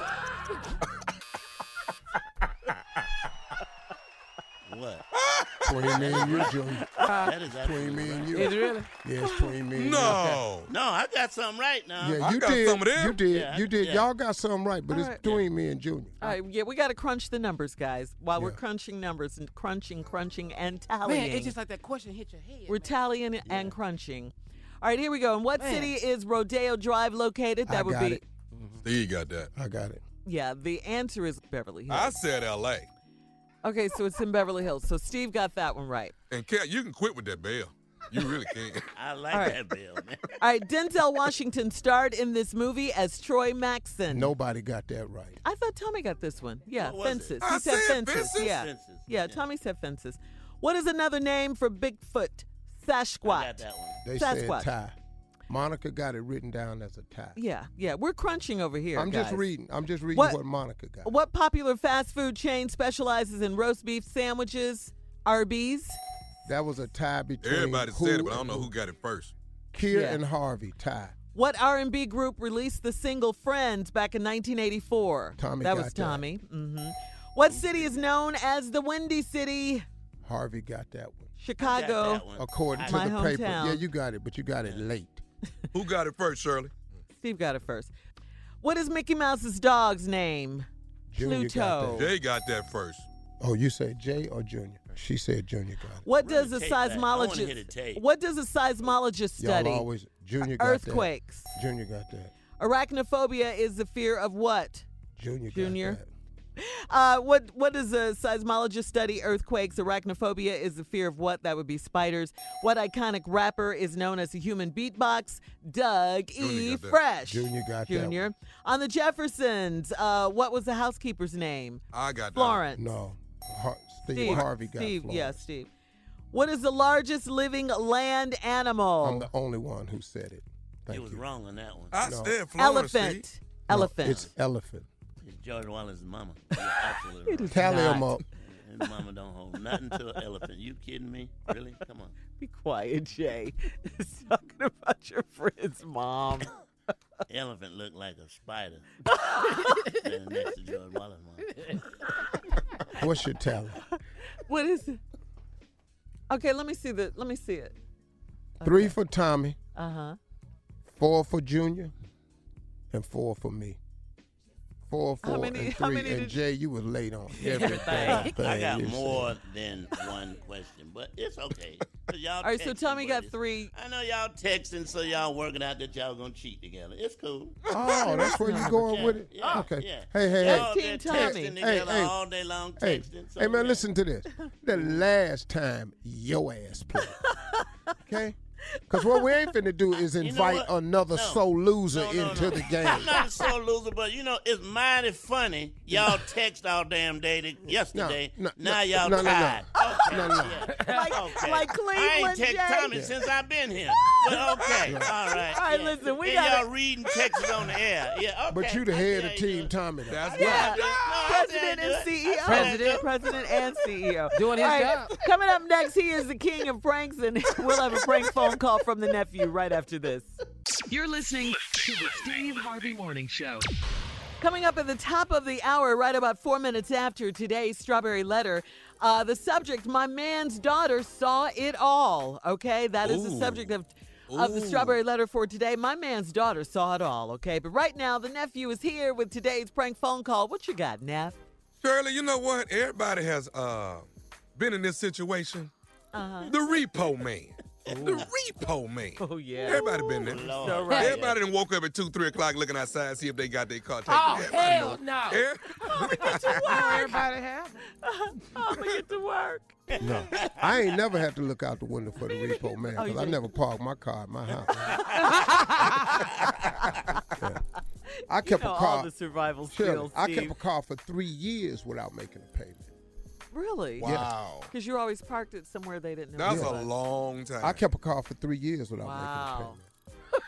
What? Between me and you, Junior. That is Between me absolutely and right. you. Is it really? Yes, between me and you. No. No, I got something right now. Yeah, I you got did. some of them. You did. Yeah, you did. yeah. Y'all got something right, but All it's right. between me and Junior. All right, yeah, we got to crunch the numbers, guys. While we're Yeah. crunching numbers and crunching, crunching, and tallying. Man, it's just like that question hit your head. We're man. tallying and crunching. All right, here we go. In what Man. city is Rodeo Drive located? That I would got be. it. Steve got that. I got it. Yeah, the answer is Beverly Hills. I said L A. Okay, so it's in Beverly Hills. So Steve got that one right. And Kat, you can quit with that bell. You really can. I like All right. that bill, man. All right, Denzel Washington starred in this movie as Troy Maxson. Nobody got that right. I thought Tommy got this one. Yeah, What was it? fences. I He said said fences. fences. Yeah. Fences. yeah, Yeah. Tommy said fences. What is another name for Bigfoot? Sasquatch. I got that one. They Sasquatch. said tie. Monica got it written down as a tie. Yeah, yeah. We're crunching over here. I'm just guys. reading. I'm just reading What- what, Monica got. What popular fast food chain specializes in roast beef sandwiches? Arby's. That was a tie between Everybody who said it, but I don't and know who got it first. Kier Yeah. and Harvey tie. What R and B group released the single Friends back in nineteen eighty-four? Tommy That got was that. Tommy. hmm What city is known as the Windy City? Harvey got that one. Got Chicago. that one. According to My the paper. hometown. Yeah, you got it, but you got it late. Who got it first, Shirley? Steve got it first. What is Mickey Mouse's dog's name? Junior Pluto. got that. Jay got that first. Oh, you said Jay or Junior? She said Junior got it. What Run does the a tape back. I wanna hear the seismologist tape. What does a seismologist Y'all study? always Junior got Earthquakes. that. Junior got that. Arachnophobia is the fear of what? Junior, Junior. got that. Uh, what what does a seismologist study? Earthquakes. Arachnophobia is the fear of what? That would be spiders. What iconic rapper is known as a human beatbox? Doug E. Fresh. Junior got Junior. On the Jeffersons, uh, what was the housekeeper's name? I got that. Florence. No. Har- Steve, Steve Harvey got Steve, Florence. yeah, Steve. What is the largest living land animal? I'm the only one who said it. Thank You was you. wrong on that one. I No. said Florence, Elephant. Steve. No, Elephant. it's elephant. It's George Wallace's mama. You're absolutely It right. is Tally them not. up. His mama don't hold nothing to an elephant. You kidding me? Really? Come on. Be quiet, Jay. He's talking about your friend's mom. Elephant looked like a spider standing next to George Wallace's mama. What's your tally? What is it? Okay, let me see the. Let me see it. Three for Tommy, Uh huh. four for Junior, and four for me. Four, How four, many- and how three. many And did- Jay, you was late on everything. I got you said. more than one question, but it's okay. 'Cause y'all All right, so texting, Tommy got buddies. three. I know y'all texting, so y'all working out that y'all gonna cheat together. It's cool. Oh, that's where you going with it? Yeah, Okay. yeah. Hey, hey, Y'all hey. Team been Tommy. texting together Hey, hey. all day long, Hey, texting. so hey, man, yeah. listen to this. The last time your ass played, okay? Because what we ain't finna do is know invite what? another No. soul loser No, no, into no. the game. I'm not a sore loser, but you know it's mighty funny. Y'all text all damn day to, yesterday. No, no, now no, y'all no, no, no. tired. Okay, No, no. yeah. Like, Okay. like I Cleveland ain't text Jay. Tommy Yeah. since I've been here. But okay, all right. All right, yeah. listen, we and gotta- y'all reading texts on the air. Yeah, okay. But you the I head see of how you Team do it. Tommy. though. That's Yeah, right. No, I president didn't and do it. C E O. President. President and C E O. Doing his All job. Coming up next, he is the king of pranks, and we'll have a prank phone call from the nephew right after this. You're listening to the Steve Harvey Morning Show. Coming up at the top of the hour, right about four minutes after today's Strawberry Letter, uh, the subject, my man's daughter saw it all. Okay, that is the Ooh. subject of, of the Ooh. Strawberry Letter for today. My man's daughter saw it all. Okay, but right now, the nephew is here with today's prank phone call. What you got, Neff? Shirley, you know what? Everybody has uh, been in this situation. Uh-huh. The repo man. The repo man. Oh, yeah. Everybody been there. Lord. So right. Everybody done woke up at two, three o'clock looking outside, see if they got their car taken. Oh, Everybody hell know. no. Yeah. Everybody have. I'm going to get to work. No, I ain't never had to look out the window for the repo man Oh, you because I didn't? never parked my car at my house. Yeah. I kept You know a car. all the survival Shirley, skills, I kept Steve. a car for three years without making a payment. Really? Wow. Because you always parked it somewhere they didn't know. That's it a was. long time. I kept a car for three years without Wow. making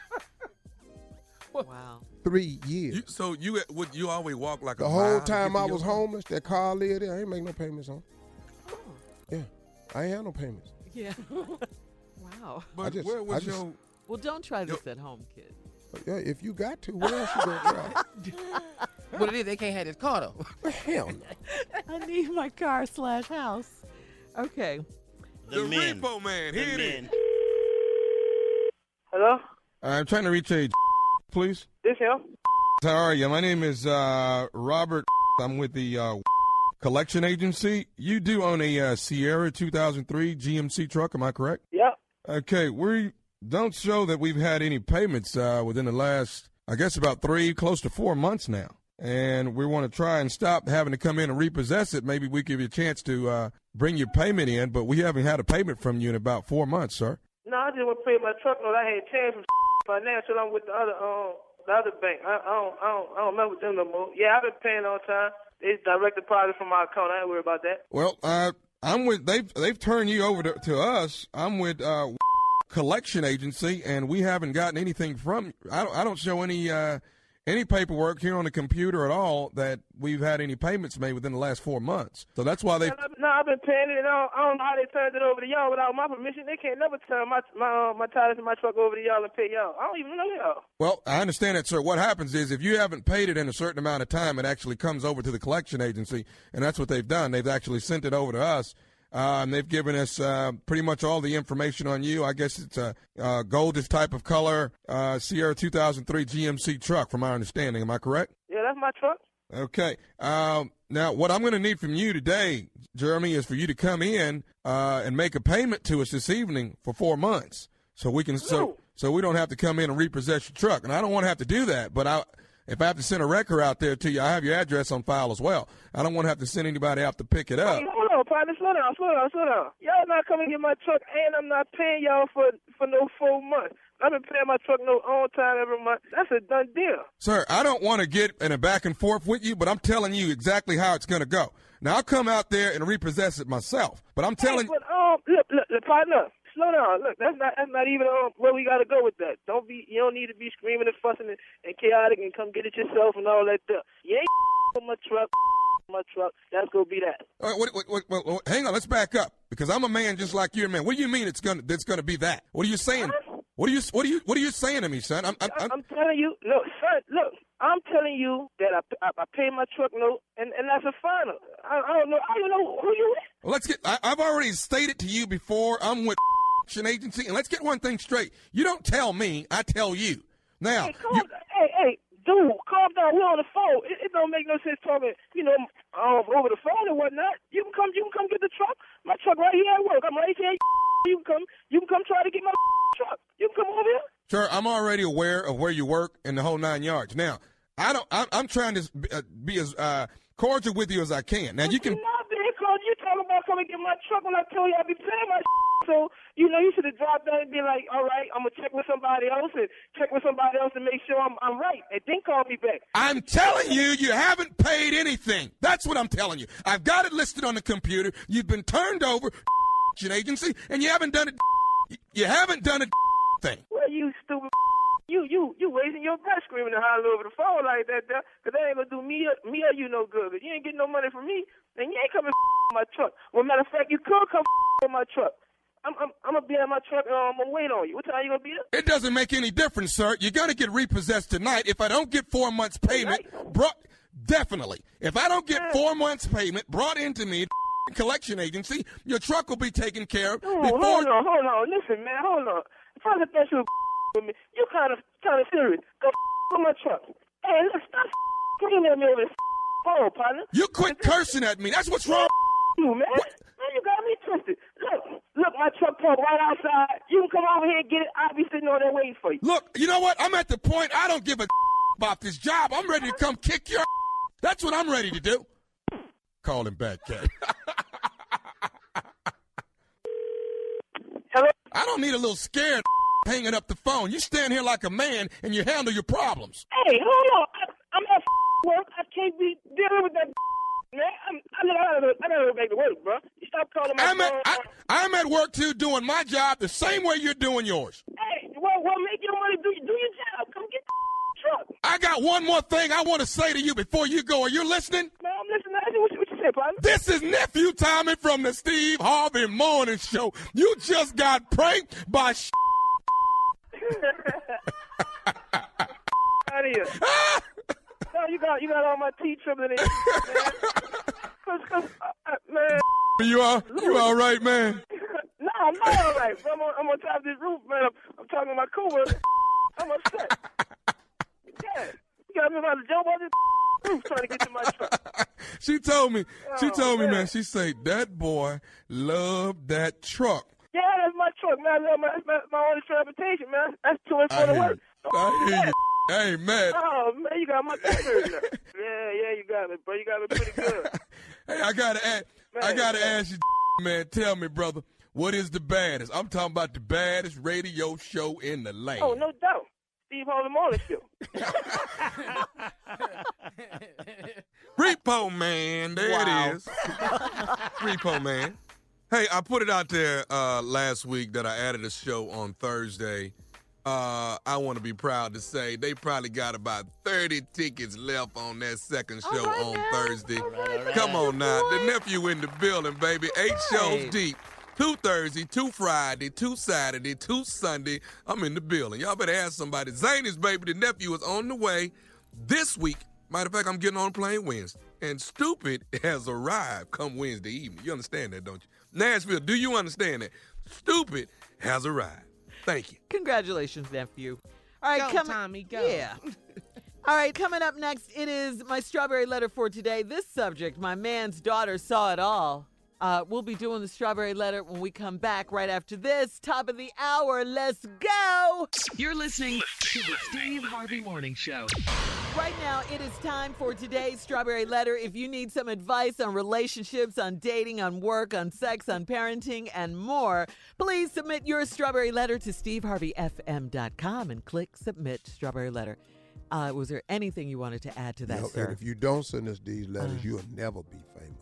a payment. Wow. Three years. You, so you would you always walk like a the mile whole to time get to I your was car? homeless, that car lived there. I ain't make no payments on. Oh, Yeah, I ain't had no payments. yeah. Wow. But I just- where I was just- your Well, don't try this at home, kid. Yeah, if you got to, where else you gonna drive? What it is, they can't have this car though. Hell no. I need my car slash house. Okay. The, the men. repo man? The Here it is. men. Hello, I'm trying to reach a please. this him. How are you? My name is uh, Robert. I'm with the uh, collection agency. You do own a uh, Sierra two thousand three G M C truck, am I correct? Yep. Okay, we don't show that we've had any payments uh, within the last, I guess, about three, close to four months now. And we want to try and stop having to come in and repossess it. Maybe we give you a chance to uh, bring your payment in, but we haven't had a payment from you in about four months, sir. No, I just want to pay my truck note. I had changed from financial. I'm with the other um the other bank. I, I don't I don't I don't mess with them no more. Yeah, I've been paying on time. They direct deposit from my account. I ain't worried about that. Well, uh, I'm with they've they've turned you over to, to us. I'm with uh, collection agency, and we haven't gotten anything from. I don't I don't show any uh, any paperwork here on the computer at all that we've had any payments made within the last four months. So that's why they. No, I've been paying it, and I don't, I don't know how they turned it over to y'all without my permission. They can't never turn my my uh, my titles and my truck over to y'all and pay y'all. I don't even know y'all. Well, I understand that, sir. What happens is if you haven't paid it in a certain amount of time, it actually comes over to the collection agency, and that's what they've done. They've actually sent it over to us. Uh, and they've given us uh, pretty much all the information on you. I guess it's a, a goldish type of color uh, Sierra two thousand three G M C truck, from my understanding. Am I correct? Yeah, that's my truck. Okay. Um, now, what I'm going to need from you today, Jeremy, is for you to come in uh, and make a payment to us this evening for four months, so we can so so we don't have to come in and repossess your truck. And I don't want to have to do that, but I if I have to send a wrecker out there to you, I have your address on file as well. I don't want to have to send anybody out to pick it up. Hey, hold on, partner. Slow down, slow down, slow down. Y'all not coming to get my truck, and I'm not paying y'all for, for no full month. I've been paying my truck no on time every month. That's a done deal. Sir, I don't want to get in a back and forth with you, but I'm telling you exactly how it's going to go. Now, I'll come out there and repossess it myself, but I'm telling you. Hey, but, um, look, look, look, partner. Slow down. Look, that's not that's not even um, where we got to go with that. Don't be. You don't need to be screaming and fussing and, and chaotic and come get it yourself and all that stuff. You ain't on my truck. My truck. That's gonna be that. All right, wait, wait, wait, wait, wait, hang on. Let's back up because I'm a man just like you're a man. What do you mean it's gonna it's gonna be that? What are you saying? What are you what are you what are you saying to me, son? I'm I'm, I'm, I'm telling you. Look, son. Look. I'm telling you that I, I, I pay my truck note, and, and that's a final. I, I don't know. I don't know who you with. Well, let's get. I, I've already stated to you before. I'm with an agency, and let's get one thing straight. You don't tell me. I tell you. Now. Hey, calm you, down. hey, hey, dude, calm down. We're on the phone. It, it don't make no sense talking, you know, um, over the phone and whatnot. You can come. You can come get the truck. My truck right here at work. I'm right here. You can come. You can come try to get my truck. You can come over here. Sir, I'm already aware of where you work and the whole nine yards. Now, I don't. I'm, I'm trying to be as uh, cordial with you as I can. Now, you can. You're not being cordial. You talking about coming get my truck when I tell you I be paying my. So you know you should have dropped down and be like, all right, I'm gonna check with somebody else and check with somebody else to make sure I'm I'm right, and then call me back. I'm telling you, you haven't paid anything. That's what I'm telling you. I've got it listed on the computer. You've been turned over to an agency, and you haven't done it. You haven't done a thing. Well, you stupid. You you you wasting your breath screaming and hollering over the phone like that, there, cause that ain't gonna do me or, me or you no good. Cause you ain't getting no money from me, and you ain't coming my truck. Well, matter of fact, you could come on my truck. I'm I'm I'm gonna be at my truck and I'm gonna wait on you. What time you gonna be there? It doesn't make any difference, sir. You're gonna get repossessed tonight. If I don't get four months payment, brought definitely. If I don't get four months payment brought into me. Collection agency, your truck will be taken care of. Oh, before... hold on, hold on. Listen, man, hold on. If I let that you with me, you kind of kind of serious. Go with my truck. Hey, let's stop screaming at me over this phone, partner. You quit cursing at me. That's what's wrong. You man, what? Man, you got me twisted. Look, look, my truck parked right outside. You can come over here and get it. I'll be sitting on there waiting for you. Look, you know what? I'm at the point I don't give a about this job. I'm ready to come kick your. That's what I'm ready to do. Call him back, Cat. Hello? I don't need a little scared hanging up the phone. You stand here like a man and you handle your problems. Hey, hold on. I, I'm at work. I can't be dealing with that man. I'm, I gotta, I gotta go back to work, bro. You stop calling my I'm phone. At, I, I'm at work, too, doing my job the same way you're doing yours. Hey, well, well make your money. Do, do your job. Come get the truck. I got one more thing I want to say to you before you go. Are you listening? Man, I'm listening. What you, what you say, partner? This is Nephew Tommy from the Steve Harvey Morning Show. You just got pranked by sh- out of here. No, you got you got all my teeth trembling in, man. Cause, cause, uh, man. You are you all right, man? No, I'm not all right. I'm on, I'm on top of this roof, man. I'm, I'm talking to my coworker. I'm upset. Yeah, you got me about to jump on this roof trying to get to my truck. She told me, she Oh, told me, man. man, she said, that boy loved that truck. Yeah, that's my truck, man. That's my, that's my, my only transportation, man. That's to and I for the hear work. you. I hear you. Hey, man. Oh, man, you got my fingers now. Yeah, yeah, you got me, bro. You got me pretty good. Hey, I gotta ask, I Man, gotta man. ask you, man, tell me, brother, what is the baddest? I'm talking about the baddest radio show in the land. Oh, no doubt. Steve Harvey Morning Show. Repo Man, there Wow. it is. Repo Man. Hey, I put it out there uh, last week that I added a show on Thursday. Uh, I want to be proud to say they probably got about thirty tickets left on that second show right on now. Thursday. All right, all right. Come on now. The nephew in the building, baby. Eight shows Right. deep. Two Thursday, two Friday, two Saturday, two Sunday. I'm in the building. Y'all better ask somebody. Zany's baby, the nephew, is on the way this week. Matter of fact, I'm getting on a plane Wednesday. And Stupid has arrived come Wednesday evening. You understand that, don't you? Nashville, do you understand that? Stupid has arrived. Thank you. Congratulations, nephew. All right, Go, coming. Tommy, go. Yeah. All right, coming up next, it is my strawberry letter for today. This subject, my man's daughter saw it all. Uh, we'll be doing the Strawberry Letter when we come back right after this. Top of the hour. Let's go. You're listening to the Steve Harvey Morning Show. Right now, it is time for today's Strawberry Letter. If you need some advice on relationships, on dating, on work, on sex, on parenting, and more, please submit your Strawberry Letter to steve harvey f m dot com and click Submit Strawberry Letter. Uh, was there anything you wanted to add to that, You know, sir? and if you don't send us these letters, Uh. you'll never be famous.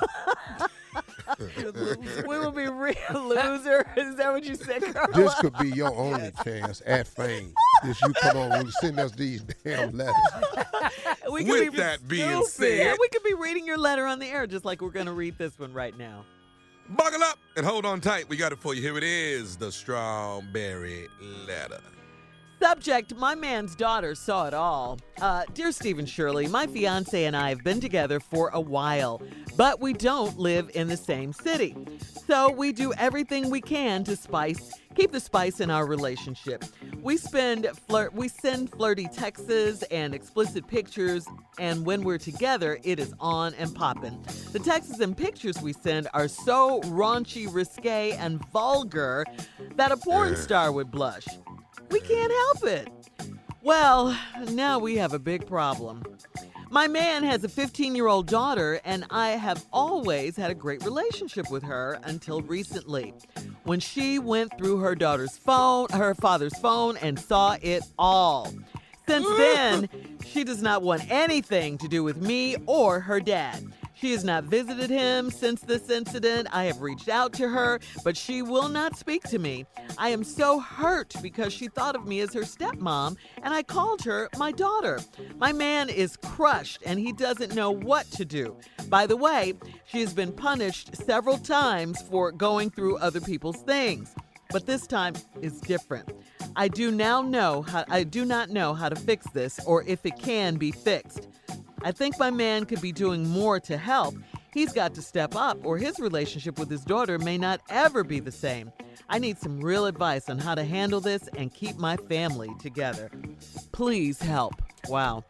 We will be real loser. Is that what you said, Carla? This could be your only chance at fame. Is you come on and send us these damn letters. We With be that being stupid. said- Yeah, we could be reading your letter on the air just like we're going to read this one right now. Buckle up and hold on tight. We got it for you. Here it is, the Strawberry Letter. Subject, my man's daughter saw it all. Uh, Dear Stephen Shirley, my fiance and I have been together for a while, but we don't live in the same city. So we do everything we can to spice, keep the spice in our relationship. We spend flirt, we send flirty texts and explicit pictures, and when we're together, it is on and popping. The texts and pictures we send are so raunchy, risque, and vulgar that a porn star would blush. We can't help it. Well, now we have a big problem. My man has a fifteen-year-old daughter, and I have always had a great relationship with her until recently, when she went through her daughter's phone, her father's phone, and saw it all. Since then, she does not want anything to do with me or her dad. She has not visited him since this incident. I have reached out to her, but she will not speak to me. I am so hurt because she thought of me as her stepmom, and I called her my daughter. My man is crushed, and he doesn't know what to do. By the way, she has been punished several times for going through other people's things, but this time is different. I do now know how, I do not know how to fix this or if it can be fixed. I think my man could be doing more to help. He's got to step up, or his relationship with his daughter may not ever be the same. I need some real advice on how to handle this and keep my family together. Please help. Wow.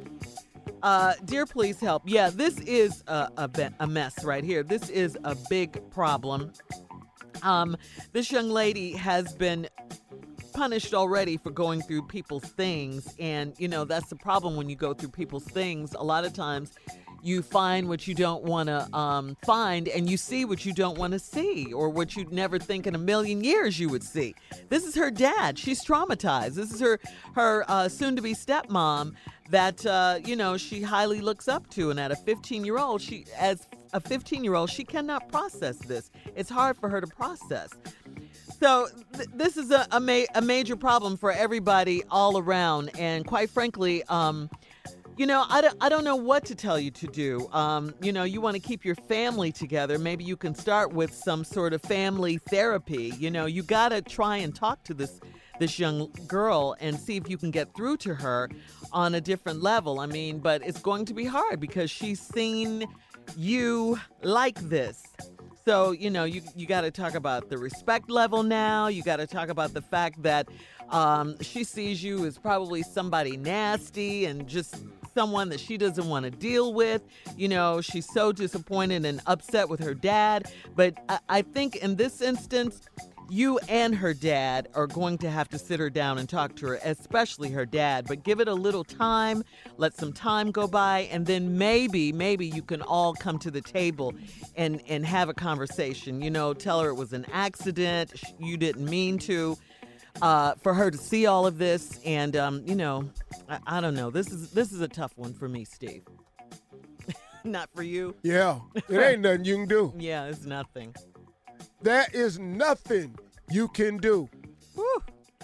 Uh, dear, please help. Yeah, this is a, a, be- a mess right here. This is a big problem. Um, this young lady has been punished already for going through people's things, and you know that's the problem when you go through people's things. A lot of times you find what you don't want to um, find, and you see what you don't want to see, or what you'd never think in a million years you would see. This is her dad. She's traumatized. This is her her uh, soon-to-be stepmom that uh, you know she highly looks up to, and at a fifteen-year-old, she as a fifteen-year-old, she cannot process this. It's hard for her to process. So th- this is a, a, ma- a major problem for everybody all around. And quite frankly, um, you know, I don't, I don't know what to tell you to do. Um, you know, you want to keep your family together. Maybe you can start with some sort of family therapy. You know, you got to try and talk to this this young girl and see if you can get through to her on a different level. I mean, but it's going to be hard because she's seen you like this. So, you know, you, you got to talk about the respect level now. You got to talk about the fact that um, she sees you as probably somebody nasty and just someone that she doesn't want to deal with. You know, she's so disappointed and upset with her dad. But I, I think in this instance, you and her dad are going to have to sit her down and talk to her, especially her dad. But give it a little time, let some time go by, and then maybe, maybe you can all come to the table and, and have a conversation. You know, tell her it was an accident, you didn't mean to, uh, for her to see all of this. And, um, you know, I, I don't know. This is this is a tough one for me, Steve. Not for you. Yeah, it ain't nothing you can do. Yeah, it's nothing. There is nothing you can do. Whew.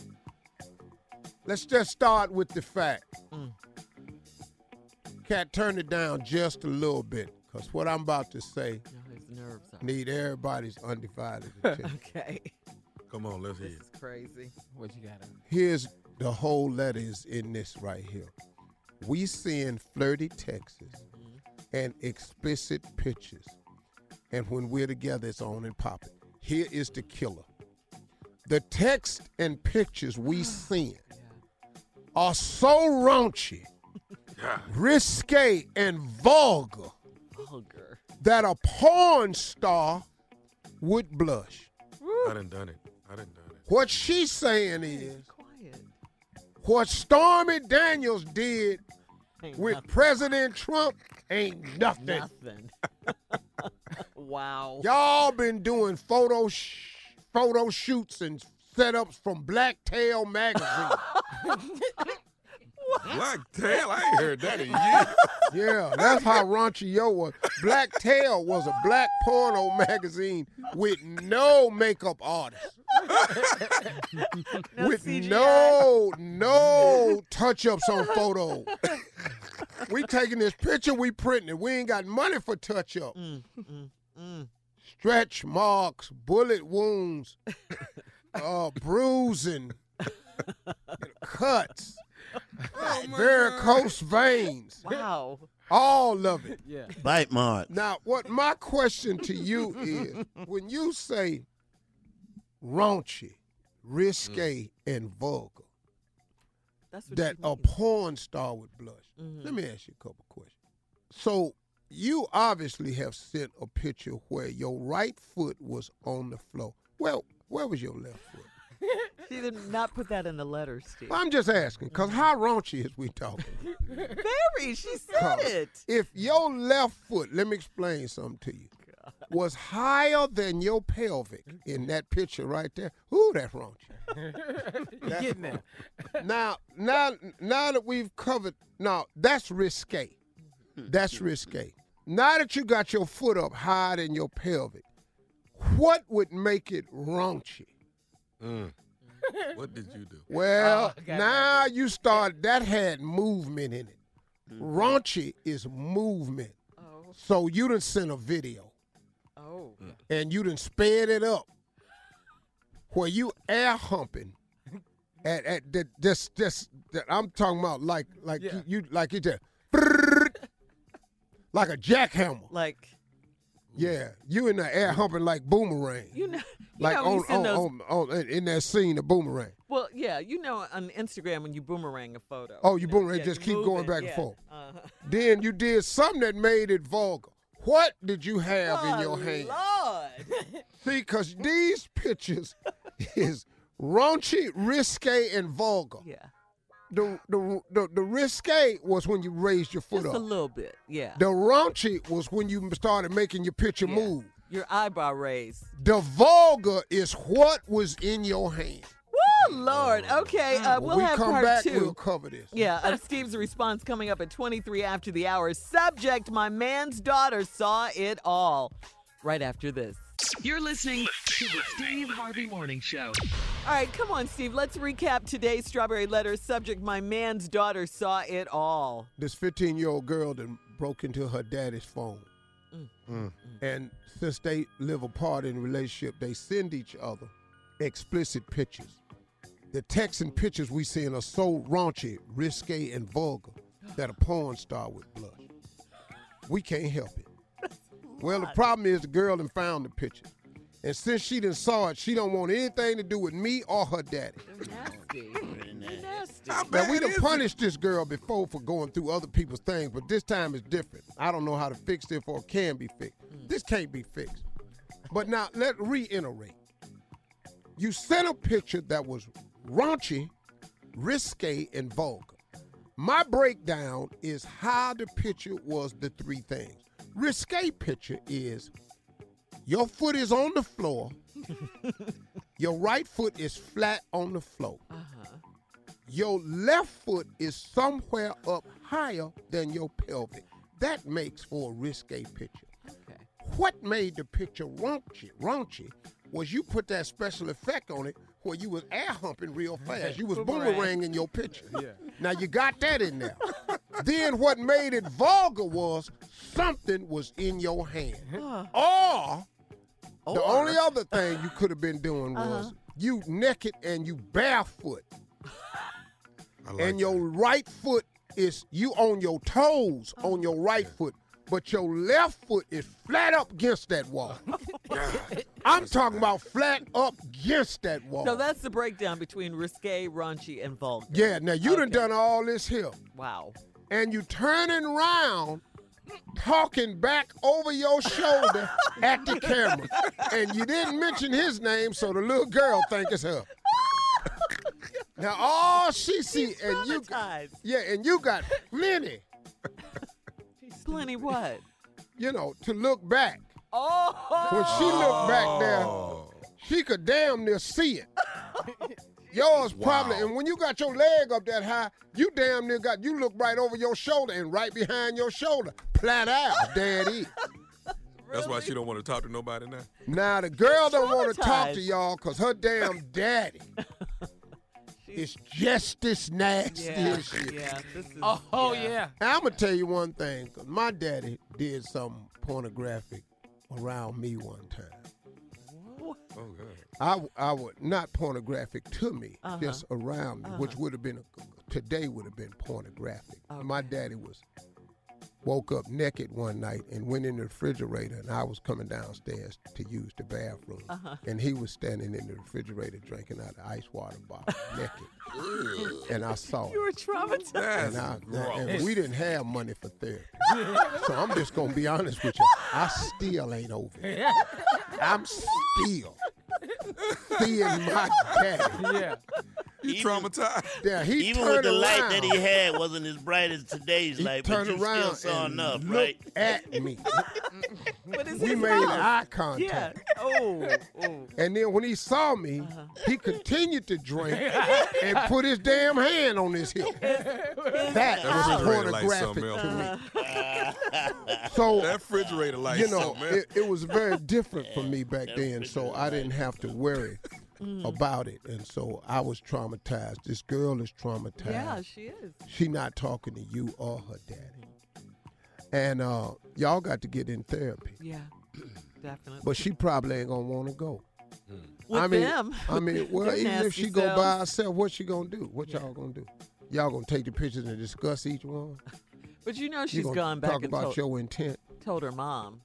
Let's just start with the fact. Mm. Cat, turn it down just a little bit, because what I'm about to say No, his nerves are. need everybody's undivided attention. Okay. Come on, let's hear This it. is crazy. What you got? Here's the whole letter is in this right here. We send flirty texts and explicit pictures, and when we're together, it's on and popping. Here is the killer. The text and pictures we send are so raunchy, risque, and vulgar Vulgar. that a porn star would blush. I done done it. I done done it. What she's saying is, what Stormy Daniels did Ain't with nothing. President Trump ain't nothing. Nothing. Wow. Y'all been doing photo sh- photo shoots and setups from Blacktail magazine. Blacktail? I ain't heard that in years. Yeah, that's how raunchy yo was. Blacktail was a black porno magazine with no makeup artist. No with C G I. no, no touch-ups on photos. We taking this picture, we printing it. We ain't got money for touch-ups. Mm, mm, mm. Stretch marks, bullet wounds, uh, bruising, cuts, varicose veins. Wow. All of it. Yeah. Bite marks. Now, what my question to you is, when you say raunchy, risque, and vulgar, That's what that you a mean. porn star would blush. Mhm. Let me ask you a couple questions. So, you obviously have sent a picture where your right foot was on the floor. Well, where was your left foot? She did not put that in the letter, Steve. I'm just asking, because how raunchy is we talking? Very. She said 'Cause it. If your left foot, let me explain something to you, was higher than your pelvic in that picture right there, ooh, that's raunchy. You getting there? Now, now, now that we've covered, now that's risque. That's risque. Now that you got your foot up higher than your pelvic, what would make it raunchy? Mm. What did you do? Well, Oh, got now you start, that had movement in it. Raunchy is movement. Oh. So you done sent a video Oh. and you done sped it up where you air humping at, at that, this, this, that I'm talking about like, like Yeah. you, you, like you just, like a jackhammer. Like, Yeah, you in the air humping like Boomerang. you know, you Like know when on, you send on, those. on, on, in that scene, the Boomerang. Well, yeah, you know on Instagram when you boomerang a photo. Oh, you know, boomerang, yeah, just you keep move going it, back and yeah. forth. Uh-huh. Then you did something that made it vulgar. What did you have in your Oh, hand? Lord. See, because these pictures is raunchy, risque, and vulgar. Yeah. The, the, the, the risque was when you raised your foot Just a up. little bit. Yeah. The raunchy was when you started making your picture Yeah. move. Your eyebrow raise. The vulgar is what was in your hand. Woo, Lord. Okay, uh, When we'll we have come part back, two. we'll cover this. Yeah, uh, Steve's response coming up at twenty-three after the hour. Subject, my man's daughter saw it all. Right after this. You're listening to the Steve Harvey Morning Show. All right, come on, Steve. Let's recap today's Strawberry Letter. Subject, my man's daughter saw it all. This fifteen-year-old girl that broke into her daddy's phone. Mm. And since they live apart in a relationship, they send each other explicit pictures. The texts and pictures we send are so raunchy, risque, and vulgar that a porn star would blush. We can't help it. Well, the problem is the girl done found the picture. And since she done saw it, she don't want anything to do with me or her daddy. Nasty. Nasty. How Now, bad we done is it? punished this girl before for going through other people's things, but this time it's different. I don't know how to fix it or can be fixed. This can't be fixed. But now, let's reiterate. You sent a picture that was raunchy, risque, and vulgar. My breakdown is how the picture was the three things. Risque picture is your foot is on the floor, your right foot is flat on the floor. Uh-huh. Your left foot is somewhere up higher than your pelvic. That makes for a risque picture. Okay. What made the picture raunchy, raunchy was you put that special effect on it where you was air humping real fast. You was Boomerang. boomeranging your picture. Now you got that in there. Then what made it vulgar was something was in your hand. Or the Or- only other thing you could have been doing was Uh-huh. you naked and you barefoot. I like And your that. right foot is you on your toes on your right foot, but your left foot is flat up against that wall. I'm talking about flat up against that wall. So that's the breakdown between risque, raunchy, and vulgar. Yeah, now you done Okay. done all this here, Wow. and you turning around talking back over your shoulder at the camera. And you didn't mention his name, so the little girl think it's her. Now all she see, and you got, yeah, and you got plenty. Plenty what? You know, to look back. Oh. When she looked back there, she could damn near see it. Yours probably, and when you got your leg up that high, you damn near got, you look right over your shoulder and right behind your shoulder. Plat out, there it is. That's why she don't want to talk to nobody now. Now, the girl don't want to talk to y'all because her damn daddy is just as nasty Yeah, as shit. yeah, this is, Oh, yeah. And I'm going to tell you one thing, because my daddy did something pornographic around me one time. Oh, God. I, I would, not pornographic to me, Uh-huh. just around me, Uh-huh. which would have been, today would have been pornographic. My daddy was, woke up naked one night and went in the refrigerator, and I was coming downstairs to use the bathroom. Uh-huh. And he was standing in the refrigerator drinking out of the ice water bottle, naked. And I saw You it. were traumatized. And, I, and we didn't have money for therapy. So I'm just going to be honest with you. I still ain't over it. I'm still seeing my daddy. Yeah. You traumatized. Yeah, he Even turned with the light around. that he had wasn't as bright as today's He light, but turned you still around saw and enough, looked right? at me. What is We his made house? eye contact. Yeah. Oh, oh. And then when he saw me, Uh-huh. he continued to drink and put his damn hand on his hip. That was refrigerator like pornographic something to else. me. So, That refrigerator like you know, something else. it, it was very different for me back then, so I didn't have to worry Mm. about it. And so I was traumatized. This girl is traumatized. Yeah, she is. She not talking to you or her daddy. And uh, y'all got to get in therapy. Yeah, definitely. But she probably ain't gonna want to go. With I mean, them. I mean, well, Their even if nasty she go by selves. herself, what she gonna do? What y'all gonna do? Y'all gonna take the pictures and discuss each one? But you know You she's gonna gone back talk and about told, your intent. told her mom.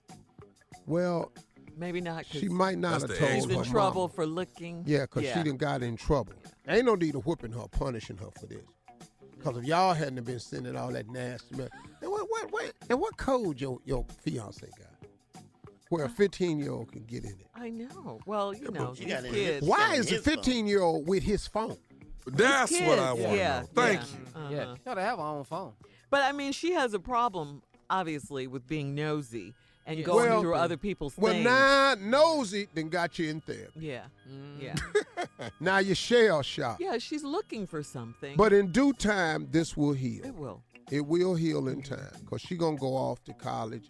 Well, Maybe not. 'cause she might not That's have the told age She's her in mama. trouble mama. for looking. Yeah, because yeah. she done got in trouble. Ain't no need of whipping her, punishing her for this. Because if y'all hadn't have been sending all that nasty mess, and what, what, what, and what code your your fiance got, where a fifteen-year-old can get in it? I know. Well, you know, she these got it. kids. Why on is a his phone. fifteen-year-old with his phone? That's kids, what I want to yeah, know. Thank yeah. you. Uh-huh. Yeah. You gotta have her own phone. But I mean, she has a problem, obviously, with being nosy and going Well, through other people's Well, things. now nosy then got you in therapy. Yeah, yeah, Now you shell shocked. yeah. She's looking for something. But in due time, this will heal. it will. It will heal in time because she going to go off to college.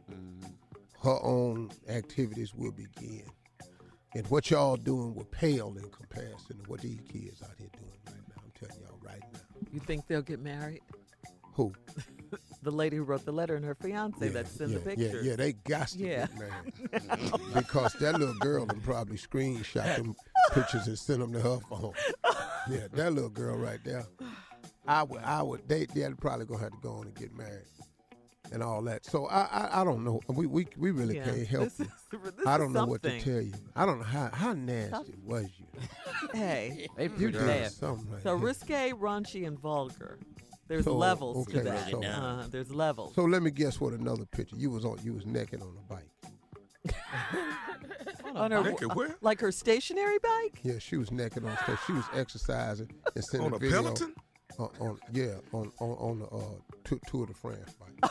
Her own activities will begin. And what y'all doing will pale in comparison to what these kids out here doing right now. I'm telling y'all right now. You think they'll get married? Who? The lady who wrote the letter and her fiance that's in yeah, the yeah, picture. yeah, they got to Yeah. get married. Because that little girl can probably screenshot them pictures and send them to her phone. Yeah, that little girl right there. I would, I would, they, they're probably gonna have to go on and get married and all that. So I, I, I don't know. We, we, we really Yeah, can't help this you. is- this I is don't know what to something. tell you. I don't know how, how nasty was you. Hey, They You pretty did bad. something right so here. risque, raunchy, and vulgar. There's So, levels okay, to that. so- uh, there's levels. So let me guess what another picture. You was on. You was naked on a bike. On her, Naked where? like her stationary bike. Yeah, she was naked on stage. She was exercising and sending On a video. Peloton? On, on yeah, on on on the uh, Tour, Tour de France bike.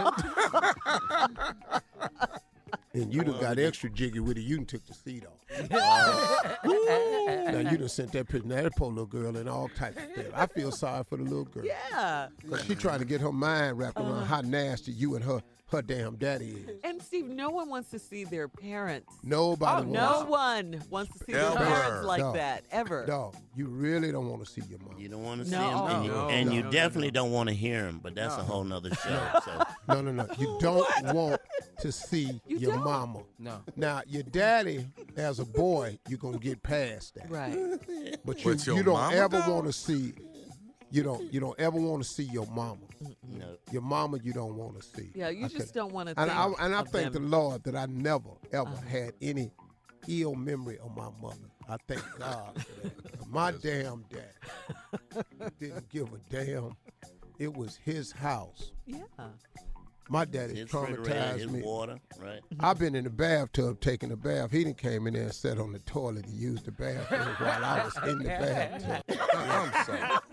And you done got extra jiggy with it. You done took the seat off. Now you done sent that picture. Now that poor little girl in all types of things. I feel sorry for the little girl. Yeah. Because she trying to get her mind wrapped around Uh-huh. how nasty you and her her damn daddy is. And Steve, no one wants to see their parents. Nobody Oh, wants no one wants to see their Ever. parents like Dog. that ever. Dog, you really don't want to see your mom. You don't want to No. see him, and you, No. and you No, no, definitely don't want to hear him. But that's a whole nother show. So No, no, no. You don't want to see You your don't. mama. No. Now, your daddy, as a boy, you're going to get past that. Right. But you, But your you don't mama, ever though? want to see, you don't you don't ever want to see your mama. no. Your mama you don't want to see. Yeah, you I just could- don't want to And think I, and I of thank them. the Lord that I never, ever Uh-huh. had any ill memory of my mother. I thank God for that. My damn dad didn't give a damn. It was his house. Yeah. My daddy His refrigerator, traumatized his me. water, right? I've been in the bathtub taking a bath. He done came in there and sat on the toilet and used the bathroom while I was in the bathtub. I'm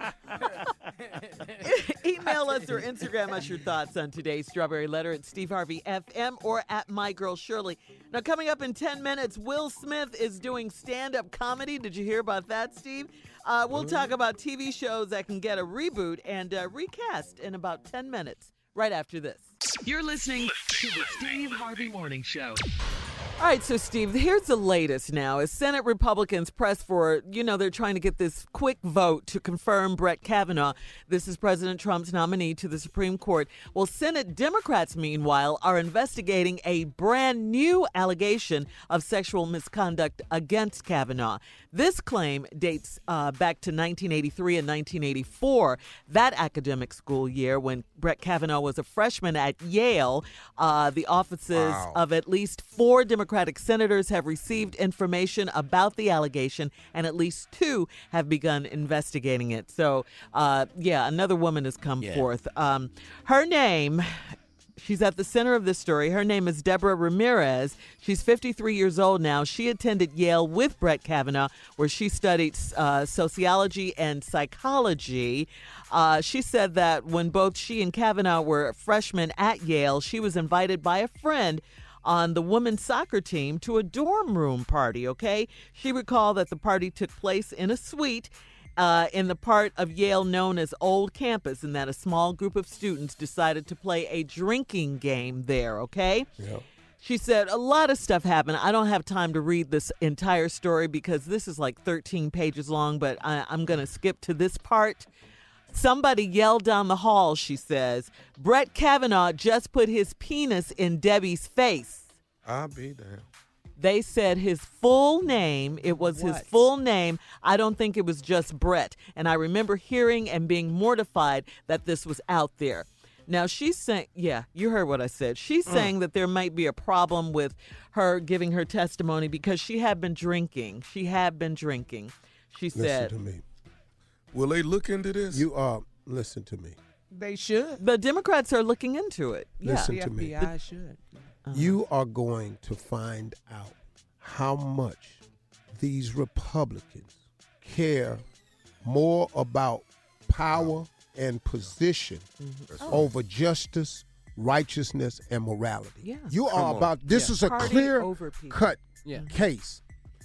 sorry. Email us or Instagram us your thoughts on today's Strawberry Letter at Steve Harvey F M or at My Girl Shirley. Now, coming up in ten minutes, Will Smith is doing stand-up comedy. Did you hear about that, Steve? Uh, we'll talk about T V shows that can get a reboot and uh, recast in about ten minutes, right after this. You're listening to the Steve Harvey Morning Show. All right, so Steve, here's the latest now. As Senate Republicans press for, you know, they're trying to get this quick vote to confirm Brett Kavanaugh. This is President Trump's nominee to the Supreme Court. Well, Senate Democrats, meanwhile, are investigating a brand new allegation of sexual misconduct against Kavanaugh. This claim dates uh, back to nineteen eighty-three and nineteen eighty-four, that academic school year when Brett Kavanaugh was a freshman at Yale. Uh, the offices Wow. of at least four Democratic senators have received information about the allegation, and at least two have begun investigating it. So, uh, yeah, another woman has come Yeah. forth. Um, her name... She's at the center of this story. Her name is Deborah Ramirez. She's fifty-three years old now. She attended Yale with Brett Kavanaugh, where she studied uh, sociology and psychology. Uh, she said that when both she and Kavanaugh were freshmen at Yale, she was invited by a friend on the women's soccer team to a dorm room party, okay? She recalled that the party took place in a suite Uh, in the part of Yale known as Old Campus, and that a small group of students decided to play a drinking game there, okay? Yeah. She said a lot of stuff happened. I don't have time to read this entire story because this is like thirteen pages long, but I, I'm going to skip to this part. Somebody yelled down the hall, she says, Brett Kavanaugh just put his penis in Debbie's face. I'll be damned. They said his full name. It was his What? full name. I don't think it was just Brett. And I remember hearing and being mortified that this was out there. Now, she's saying, yeah, you heard what I said. She's Mm. saying that there might be a problem with her giving her testimony because she had been drinking. She had been drinking. She Listen said, to me. Will they look into this? You are, listen to me. They should. the Democrats are looking into it. Listen yeah. to The me. F B I should. You are going to find out how much these Republicans care more about power and position over justice, righteousness, and morality. Yeah. You Come are on. about, this Yeah. is a Party clear over people. cut Yeah. case.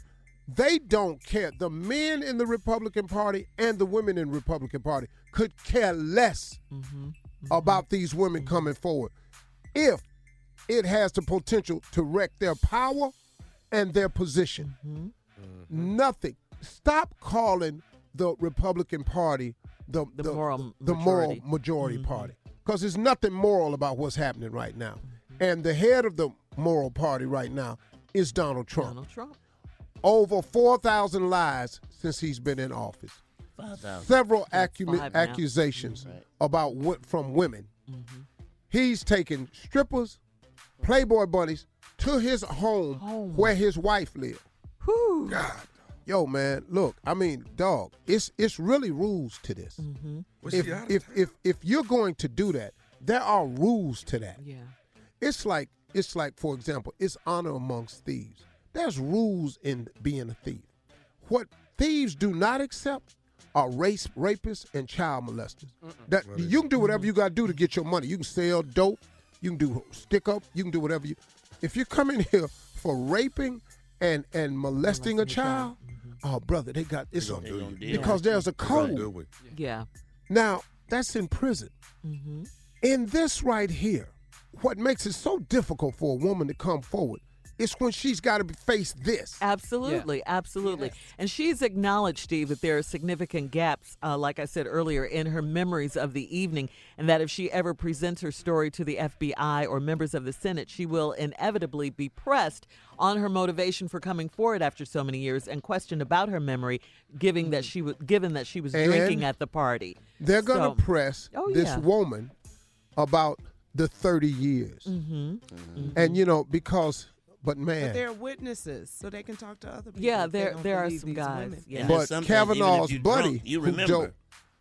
They don't care. The men in the Republican Party and the women in the Republican Party could care less Mm-hmm. about these women coming forward if it has the potential to wreck their power and their position. Mm-hmm. Nothing. Stop calling the Republican Party the The moral the majority. moral majority party, because there's nothing moral about what's happening right now. And the head of the moral party right now is Donald Trump. Donald Trump. Over four thousand lies since he's been in office. Five thousand. Several accu- five now. accusations Right. about what from women. Mm-hmm. He's taken strippers, Playboy bunnies to his home, Home. where his wife lived. Whew. God. Yo, man, look, I mean, dog, it's it's really rules to this. Mm-hmm. Was If she out of if, town? if if you're going to do that, there are rules to that. Yeah. It's like it's like, for example, it's honor amongst thieves. There's rules in being a thief. What thieves do not accept are race rapists and child molesters. That you can do whatever you got to do to get your money. You can sell dope. You can do stick up. You can do whatever you. If you come in here for raping and and molesting, Molesting a a child, child, oh brother, they got it's gonna a, do you. because there's a They're gonna code. do it. Yeah. Now that's in prison. Mm-hmm. In this right here, what makes it so difficult for a woman to come forward is when she's got to face this. Absolutely, absolutely. And she's acknowledged, Steve, that there are significant gaps, uh, like I said earlier, in her memories of the evening, and that if she ever presents her story to the F B I or members of the Senate, she will inevitably be pressed on her motivation for coming forward after so many years and questioned about her memory, given that she was given that she was And drinking at the party. They're going to So- press Oh, this yeah. woman about the thirty years. Mm-hmm. And, you know, because, but man. But they're witnesses, so they can talk to other people. Yeah, if they there don't there are believe some these guys. women. Yeah. And then But sometimes even if Kavanaugh's you buddy, drunk, you who remember. don't-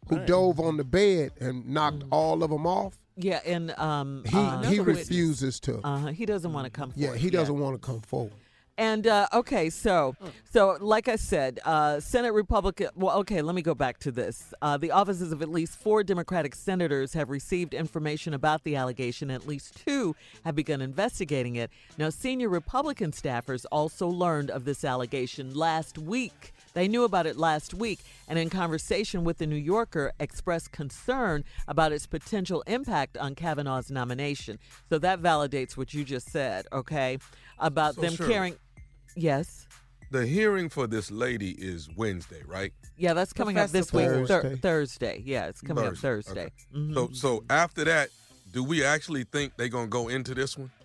who Right. dove on the bed and knocked all of them off. Yeah, and um, He uh, he another witness- refuses to. Uh-huh. He doesn't want to come Yeah, forward. he doesn't want to come forward. And uh, okay, so so like I said, uh, Senate Republican. Well, okay, let me go back to this. Uh, the offices of at least four Democratic senators have received information about the allegation. At least two have begun investigating it. Now, senior Republican staffers also learned of this allegation last week. They knew about it last week, and in conversation with the New Yorker, expressed concern about its potential impact on Kavanaugh's nomination. So that validates what you just said, okay, about So, them Shirley, caring. Yes. The hearing for this lady is Wednesday, right? Yeah, that's coming up this week. Thursday. Thur- Thursday. Yeah, it's coming up Thursday. Okay. Mhm. So, so after that, do we actually think they're gonna go into this one?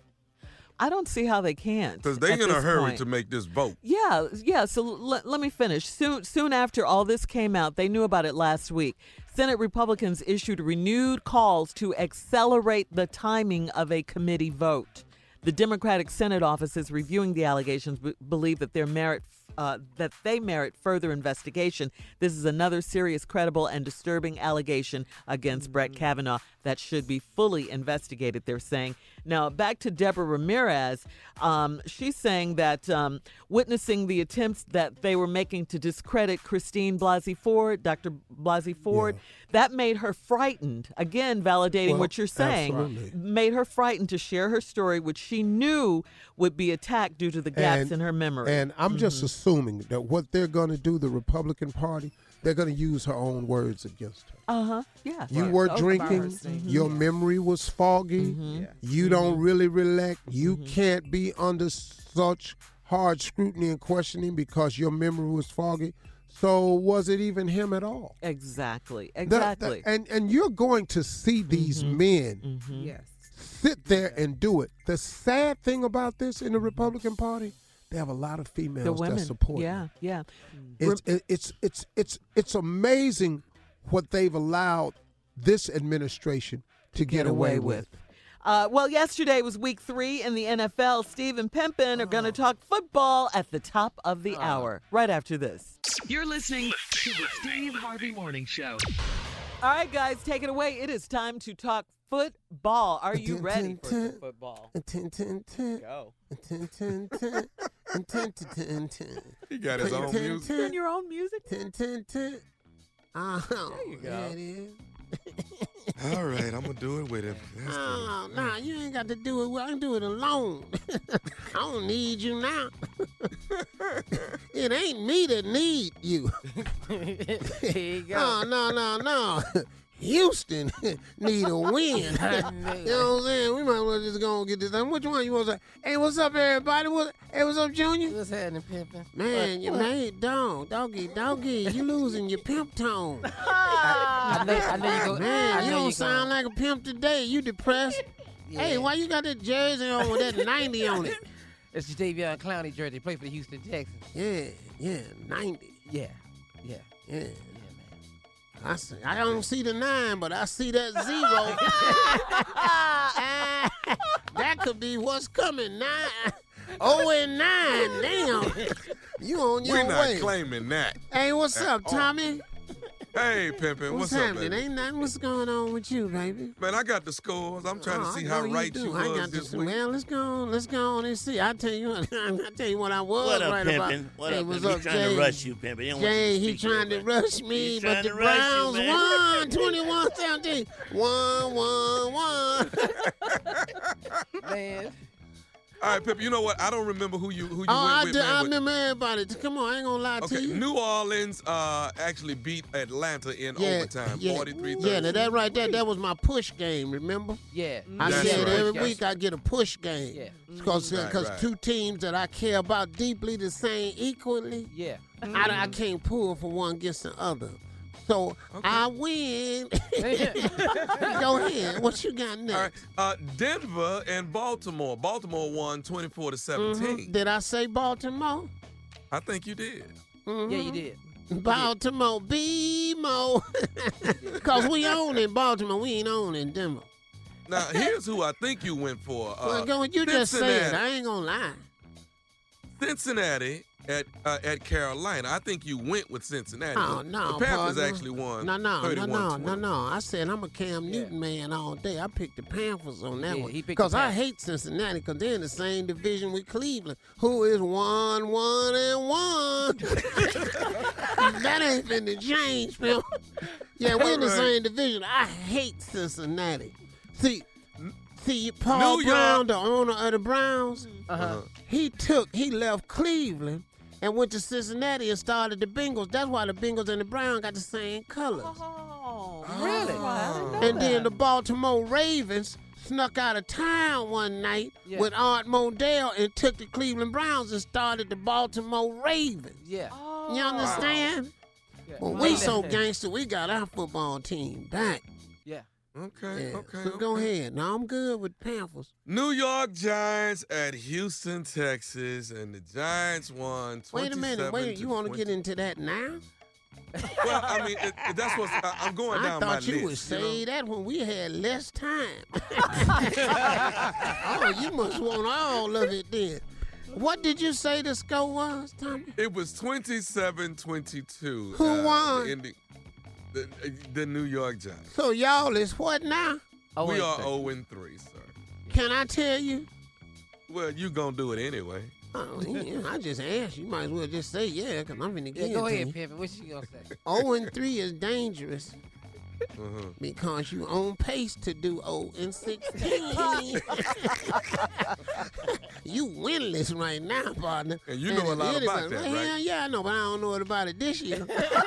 I don't see how they can't. Because they're at in a this hurry point. to make this vote. Yeah, yeah. So l- let me finish. Soon, soon after all this came out, they knew about it last week. Senate Republicans issued renewed calls to accelerate the timing of a committee vote. The Democratic Senate offices reviewing the allegations b- believe that their merit uh, that they merit further investigation. This is another serious, credible, and disturbing allegation against Brett Kavanaugh that should be fully investigated, they're saying. Now, back to Deborah Ramirez. Um, she's saying that um, witnessing the attempts that they were making to discredit Christine Blasey Ford, Doctor Blasey Ford, that made her frightened. Again, validating Well, what you're saying. absolutely. Made her frightened to share her story, which she knew would be attacked due to the gaps And- in her memory. And I'm just assuming that what they're going to do, the Republican Party, they're going to use her own words against her. Uh huh. Yeah. You Right. were Those are about her drinking. statements. Your memory was foggy. Mhm. Yeah. You don't really relate. You can't be under such hard scrutiny and questioning because your memory was foggy. So was it even him at all? Exactly. That- Exactly. that- and and you're going to see these men Mhm. Yes. sit there and do it. The sad thing about this in the Republican Party, they have a lot of females The women. that support. Yeah. them. Yeah. It's it, it's it's it's it's amazing what they've allowed this administration to get, away, with. Uh, well, yesterday was week three in the N F L. Steve and Pimpin are going to talk football at the top of the hour, right after this. You're listening to the Steve Harvey Morning Show. All right, guys, take it away. It is time to talk football. Are you Tin, ready tin, for tin. some football? Tin, tin, tin. Go. Tin, tin, tin. Tin, tin, tin, tin. He got his Tin, own tin, music. tin. Doing your own music? Tin, tin, tin. Oh, There you go. there it is. All right, I'm gonna do it with him. That's Oh, nah, you ain't got to do it. Well, I can do it alone. I don't need you now. It ain't me that need you. There you go. Oh, no, no, no. Houston need a win. You know what I'm saying? We might as well just go and get this done. Which one you want to say? Hey, what's up, everybody? What, hey, what's up, Junior? What's happening, Pimpin? Man, you made dog, doggy, doggy. You losing your pimp tone. I know, I know you go. Man, I you know don't you sound go. like a pimp today. You depressed. Hey, why you got that jersey on with that ninety on it? It's the Davion Clowney jersey. Play for the Houston Texans. Yeah, yeah, ninety. Yeah, yeah, Yeah. yeah, man. I see. I don't see the nine, but I see that zero. That could be what's coming. Nine. Oh and nine. Damn. You on your We're not way. claiming that. Hey, what's at up, all. Tommy? Hey, Pimpin', What's, what's, up, happening? baby? Ain't nothing. What's going on with you, baby? Man, I got the scores. I'm trying Oh, to I see know how you right do. you I was got this to, week. Well, let's go on. Let's go on and see. I tell you what. I tell you what I was What up, right about. Pimpin'? What hey, up, what's Pimpin'? up, He's trying Jay? to rush you, Pimpin'. He don't want you Jay, to he speak trying to to him, rush me, He's but trying the to rush you, Browns man. won twenty-one seventeen. One, one, one. Man. All right, Pip, you know what? I don't remember who you who you Oh, went I, with, do, man. I but- remember everybody. Come on, I ain't gonna lie to Okay, you. New Orleans uh, actually beat Atlanta in overtime, yeah, forty-three yeah. Now thirty. that right there, that was my push game. Remember? Yeah. I That's said right. every Yeah. week I get a push game. Yeah. Because Right, right. two teams that I care about deeply the same equally, Yeah. I, I can't pull for one against the other. So I win. Go ahead. What you got next? All right, uh, Denver and Baltimore. Baltimore won twenty-four to seventeen. Mhm. Did I say Baltimore? I think you did. Mhm. Yeah, you did. Baltimore, B-mo. Because we own in Baltimore, we ain't own in Denver. Now, here's who I think you went for. Uh, well, go, you just said, Cincinnati. I ain't gonna lie. Cincinnati at uh, at Carolina. I think you went with Cincinnati. Oh, no, the Panthers partner. actually won. No, no, no, thirty-one no, twenty. no, no. I said I'm a Cam Newton man all day. I picked the Panthers on that Yeah, one he picked the because I Panthers. hate Cincinnati because they're in the same division with Cleveland, who is one, one, and one. That ain't finna change, man. Yeah, we're in the Right. same division. I hate Cincinnati. See, see, Paul New Brown, York. the owner of the Browns, Uh-huh. he took, he left Cleveland and went to Cincinnati and started the Bengals. That's why the Bengals and the Browns got the same colors. Oh, Really? I didn't know And that. then the Baltimore Ravens snuck out of town one night Yeah. with Art Modell and took the Cleveland Browns and started the Baltimore Ravens. Yeah. Oh. You understand? Yeah. Well, we so gangster, we got our football team back. Yeah. Okay, Yeah. okay. So go okay. ahead. Now I'm good with Panthers. New York Giants at Houston, Texas, and the Giants won twenty-seven Wait a minute. Wait, to you want to twenty. get into that now? Well, I mean, it, it- that's what I, I'm going I down my thought you list. would say know? that when we had less time. Oh, you must want all of it then. What did you say the score was, Tommy? It was twenty-seven twenty-two. Who uh, won? The, Indi- the, uh, the New York Giants. So y'all is what now? Oh, we wait, are sir. oh and three, sir. Can I tell you? Well, you going to do it anyway. Oh, yeah, I just asked. You might as well just say yeah, because I'm finna Yeah, get go it to ahead, you. Pimpin'. What you gonna say? oh and three is dangerous Uh-huh. because you on pace to do oh and sixteen. You winless right now, partner. And you know a if lot anybody- about that, well, right? hell yeah, I know, but I don't know about it this year.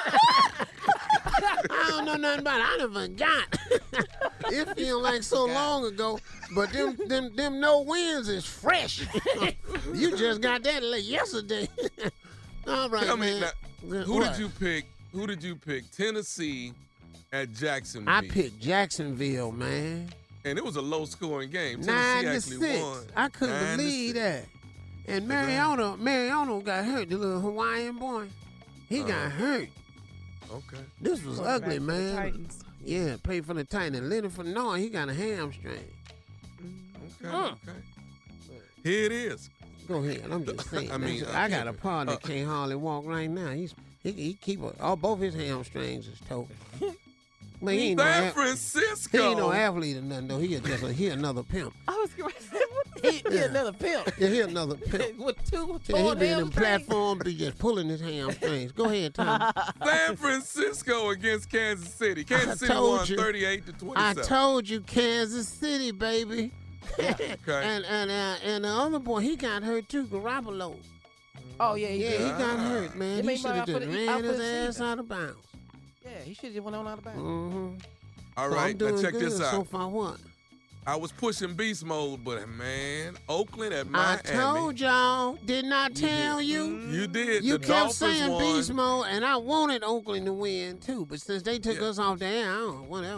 I don't know nothing about it. I done forgot. It feel like so long ago, but them them them no wins is fresh. You just got that like yesterday. All right, Tell me man. now, who What? did you pick? Who did you pick? Tennessee at Jacksonville. I picked Jacksonville, man. And it was a low-scoring game. Nine Tennessee to actually six. won. I couldn't Nine to believe six. that. And Mariano, Mariano got hurt. The little Hawaiian boy, he Uh, got hurt. Okay. This was Quarterback ugly, for the man. Titans. Yeah, played for the Titans. Leonard Fournette, he got a hamstring. Okay. Mm. Okay. Here it is. Go ahead. I'm just saying. I mean, I, uh, got a partner uh, that can't hardly walk right now. He's he, he keep a, all both his hamstrings is toe. Man, he ain't, no, San ath- Francisco. he ain't no athlete or nothing though. He just a, he another pimp. I was going to say, what the He, he another pimp. Yeah, he another pimp. With two Yeah, he torn be in them hamstrings. platforms, be just pulling his hamstrings. Go ahead, Tom. San Francisco against Kansas City. Kansas City told won you. thirty-eight to I twenty-seven. told you, Kansas City, baby. Okay. And and uh, and the other boy, he got hurt too, Garoppolo. Oh yeah, he Yeah, did. he got hurt, man. He He made should have out for just the- out ran for his the ass season. out of bounds. Yeah, he should have went on out of bounds. Mm-hmm. All So right, I'm doing now check good this out. so far. What? I was pushing beast mode, but man, Oakland at I Miami. told y'all, didn't I tell you? You did. You the kept Dolphins saying won. beast mode, and I wanted Oakland to win too. But since they took Yeah. us off the air, I don't know, whatever.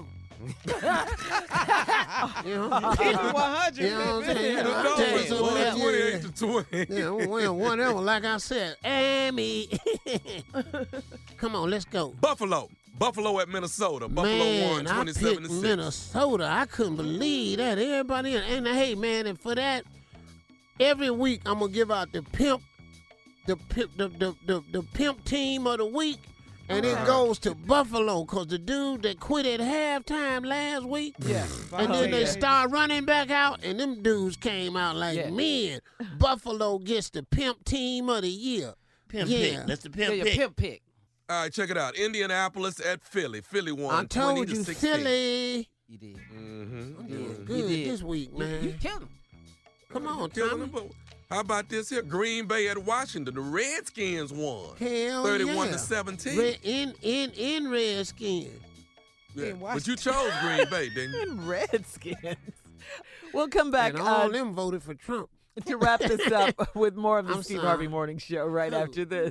you know, Keep it one hundred. You know what I'm saying? You The know, I'll tell you Dolphins something won else. twenty-eight to twenty. Yeah, well, whatever. Like I said, Amy. Come on, let's go. Buffalo. Buffalo at Minnesota. Buffalo Man, won I twenty-seven picked to six. Minnesota. I couldn't believe that. Everybody, and hey, man, and for that, every week I'm gonna give out the pimp, the pimp, the the the, the pimp team of the week, and Uh-huh. it goes to Buffalo because the dude that quit at halftime last week, Yeah. and then they yeah. start running back out, and them dudes came out like Yeah. men. Buffalo gets the pimp team of the year. Pimp Yeah. pick. That's the Yeah, pimp your pick. pimp pick. All right, check it out. Indianapolis at Philly. Philly won I told twenty to you, sixteen. Philly. You did. Mm-hmm. I'm doing You good did. this week, You, man. you killed him. Come on, Killing Tommy. them, but how about this here? Green Bay at Washington. The Redskins won. Hell thirty-one yeah. to seventeen. Red, in in in Redskins. Yeah. in But you chose Green Bay, didn't you? in Redskins. We'll come back And all uh, them voted for Trump. to wrap this up with more of the I'm Steve sorry. Harvey Morning Show right after this.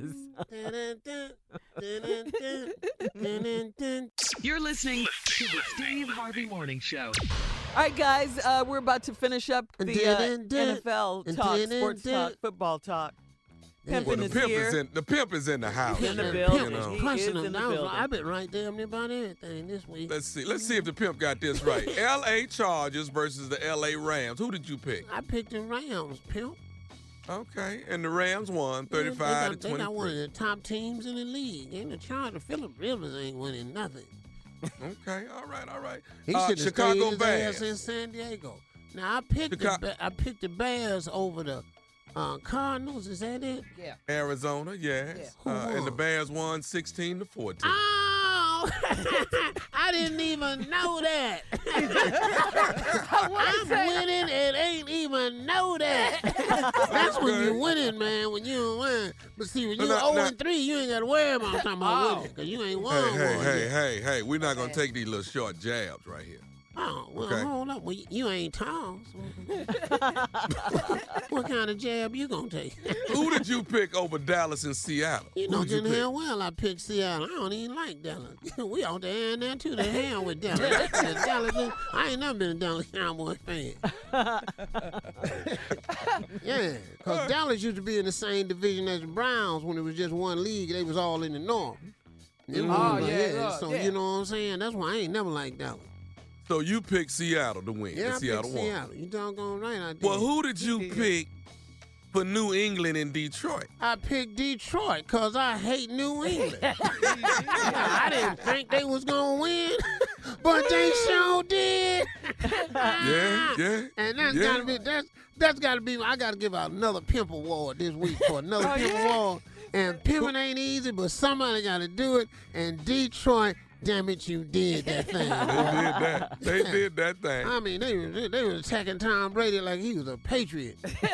You're listening to the Steve Harvey Morning Show. All right, guys, uh, we're about to finish up the uh, Dun, dun, N F L dun, talk, dun, sports dun. talk, football talk. Pimpin' Well, the is pimp here. is in the pimp is in the house. in the man, building. you know. He Punching is them in the down. building. I've been right damn near about everything this week. Let's see. Let's see if the pimp got this right. L A Chargers versus the L A Rams. Who did you pick? I picked the Rams, pimp. Okay, and the Rams won Yeah, thirty-five they to got, they got one of twenty-three. the top teams in the league. Ain't the Chargers. Phillip Rivers ain't winning nothing. Okay, all right, all right. He Uh, should have Chicago stayed his Bears. ass in San Diego. Now I picked the, Ba- I picked the Bears over the uh, Cardinals. Is that it? Yeah. Arizona, yes. Who Uh, and the won? Bears won sixteen to fourteen. Oh, I didn't even know that. I'm winning and ain't even know that. That's when you're winning, man. When you don't win. But see, when No, you're no, zero no. and three, you ain't got to worry about talking about winning because you ain't won Hey, one hey, hey, yet. hey, hey, we're not going to take these little short jabs right here. Oh, well, Okay. hold up. Well, you ain't tall. so- What kind of jab you gonna take? Who did you pick over Dallas and Seattle? You Who know, did you good pick? hell well I picked Seattle. I don't even like Dallas. We out there in there too. The hell with Dallas. The Dallas. I ain't never been a Dallas Cowboy fan. Yeah, because Dallas used to be in the same division as the Browns when it was just one league. They was all in the North. It Mm. was Oh, like, yeah, yeah, So yeah. you know what I'm saying? That's why I ain't never liked Dallas. So you picked Seattle to win. Yeah, and I Seattle picked won. Seattle. You doggone right I did. Well, who did you pick for New England and Detroit? I picked Detroit because I hate New England. I didn't think they was going to win, but they sure did. Yeah, yeah. And that's yeah. got to be, that's, that's got to be, I got to give out another pimp award this week for another Oh, pimp yeah? award. And pimping ain't easy, but somebody got to do it. And Detroit, damn it, you did that thing. They did that. They did that thing. I mean, they were, they were attacking Tom Brady like he was a patriot. He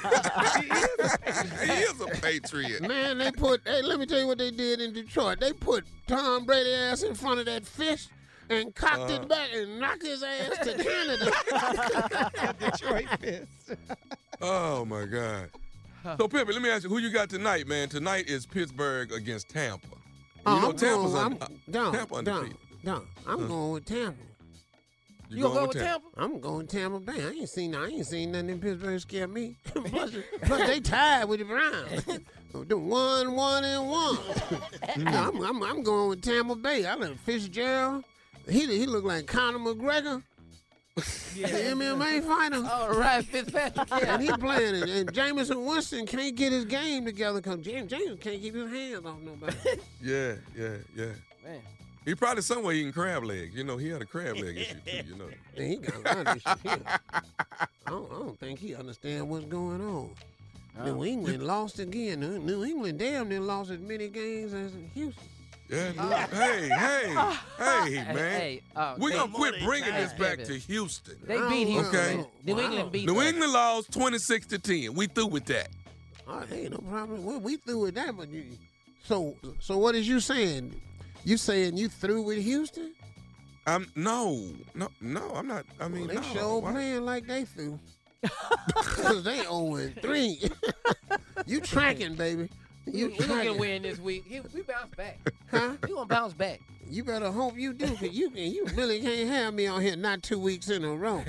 is a patriot. Man, they put, hey, let me tell you what they did in Detroit. They put Tom Brady ass in front of that fish and cocked Uh. it back and knocked his ass to Canada. Detroit Fist. Oh, my God. So, Pimpin', let me ask you, who you got tonight, man? Tonight is Pittsburgh against Tampa. Oh, you know, I'm Tampa's going, un- I'm, uh, Don, Tampa Don, undefeated. Don, I'm Huh? going with Tampa. You, going, with Tampa? I'm going Tampa Bay. I ain't seen, I ain't seen nothing in Pittsburgh scare me. plus, plus, they tied with the Browns. The one, one, and one. No, I'm, I'm, I'm going with Tampa Bay. I like Fitzgerald. He, he look like Conor McGregor. The M M A fighter. All right, Fitzpatrick. Yeah. And he playing it. And Jameson Winston can't get his game together because James James can't keep his hands off nobody. Yeah, yeah, yeah. Man. He probably somewhere eating crab legs. You know, he had a crab leg issue, too, you know. And he got a lot of issues here. I don't, I don't think he understands what's going on. New England lost again. New- New England damn near lost as many games as Houston. Yeah, New- hey, hey, hey, man. Hey, uh, We're they- going to quit bringing Hey, this back Devin. to Houston. They beat Houston. Okay. New England beat New them. England lost twenty-six to ten. We through with that. Oh, ain't no problem. We, we through with that, but you. So, so what is you saying? You saying you through with Houston? I'm no, no, no. I'm not. I mean, Well, they no. sure Why- playing like they through. Cause they zero and three. You tracking, baby. You We gonna tracking. get win this week. He- We bounce back. Huh? We gonna bounce back. You better hope you do, cause you can. You really can't have me on here not two weeks in a row.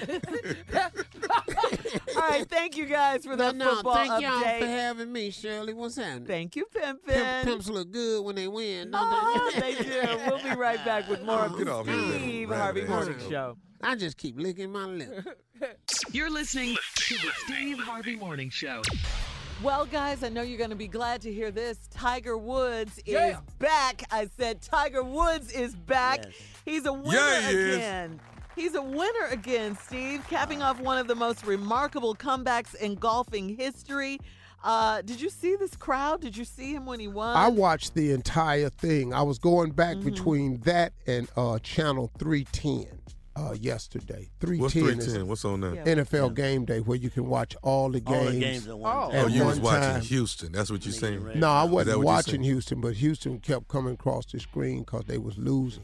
All right, thank you guys for that no, no, football thank update. y'all for having me, Shirley. What's happening? Thank you, Pimpin'. Pimp, pimps look good when they win, don't Oh, they? they do. We'll be right back with more of Get the off here, Devin. Steve Rabbit Harvey ass. Morning Show. I just keep licking my lip. You're listening to the Steve Harvey Morning Show. Well, guys, I know you're going to be glad to hear this. Tiger Woods is Yeah. back. I said Tiger Woods is back. Yes. He's a winner Yeah, he is. again. He's a winner again, Steve, capping off one of the most remarkable comebacks in golfing history. Uh, did you see this crowd? Did you see him when he won? I watched the entire thing. I was going back Mm-hmm. between that and uh, Channel three ten uh, yesterday. What's three ten three is ten? What's on that? Yeah. N F L Game Day where you can watch all the games. All the games at one Oh. time. Oh, at you one was watching time. Houston. That's what you're saying. Right. No, I Is that wasn't what you're watching saying? Houston, but Houston kept coming across the screen because they was losing.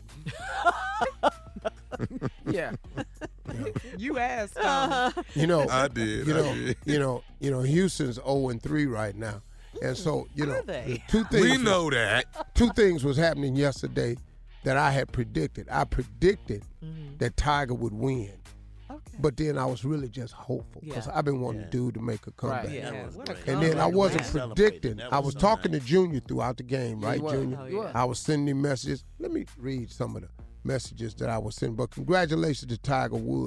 Yeah. You asked. Um, You know, I did. you I know, did. you know, you know, Houston's zero and three right now, and so you know, Are they? two things. We know that. Two things was happening yesterday that I had predicted. I predicted that Tiger would win, Okay. but then I was really just hopeful because Yeah. I've been wanting Yeah. to do to make a comeback. Right. Yeah. That was What a great. And then I comeback. wasn't Man. predicting. That I was was so talking nice. to Junior throughout the game, right, were. Junior? Oh, yeah. I was sending him messages. Let me read some of the messages that I was sending. But congratulations to Tiger Woods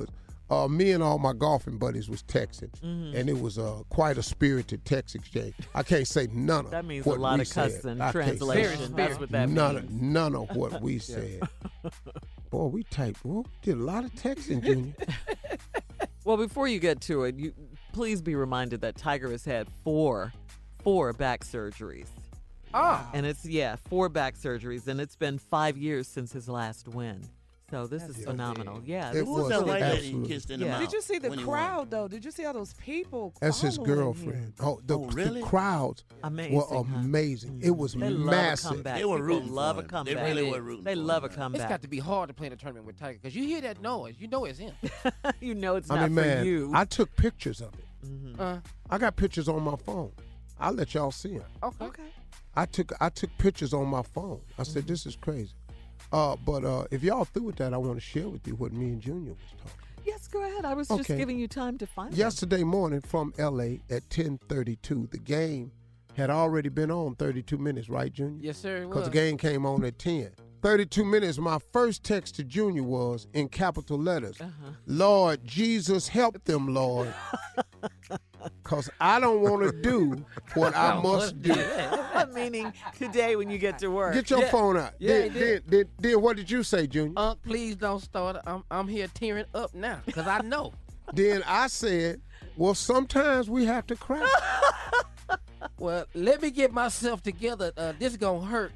uh, me and all my golfing buddies was texting, Mhm. and it was uh, quite a spirited text exchange. I can't say none of That means what a lot we of said. cussing, I can't say translation. That's what that none means. Of, none of what we said. Boy, we typed. We did a lot of texting, Junior. Well, before you get to it, you please be reminded that Tiger has had four, four back surgeries. Ah. And it's, yeah, four back surgeries, and it's been five years since his last win. So this is phenomenal. Yeah. It this was is that really white good. lady he kissed in the Yeah. mouth? Did you see the when he won? crowd though? Did you see all those people? That's his following girlfriend. him? Oh, the, Oh, really? the crowds Amazing, were huh? amazing. It was They love a massive. comeback. They were People rooting love for a him. comeback. They really were rooting They for love a him. It's comeback. got to be hard to play in a tournament with Tiger because you hear that noise. You know it's him. you know it's I not mean, for man, you. I took pictures of it. Mhm. Uh, I got pictures on my phone. I'll let y'all see them. okay. Okay. I took I took pictures on my phone. I said, Mm-hmm. this is crazy. Uh, but uh, if y'all through with that, I want to share with you what me and Junior was talking. Yes, go ahead. I was just Okay. giving you time to find them. Yesterday morning from L A at ten thirty-two, the game had already been on thirty-two minutes, right, Junior? Yes, sir. It Because was. the game came on at ten. thirty-two minutes, my first text to Junior was in capital letters, Uh-huh. Lord Jesus, help them, Lord. Because I don't want to do what I must do. Meaning today when you get to work. Get your Yeah. phone out. Yeah, then, he then, did. then, then what did you say, Junior? Unc, please don't start. I'm I'm here tearing up now because I know. Then I said, well, sometimes we have to cry. Well, let me get myself together. Uh, this gonna hurt.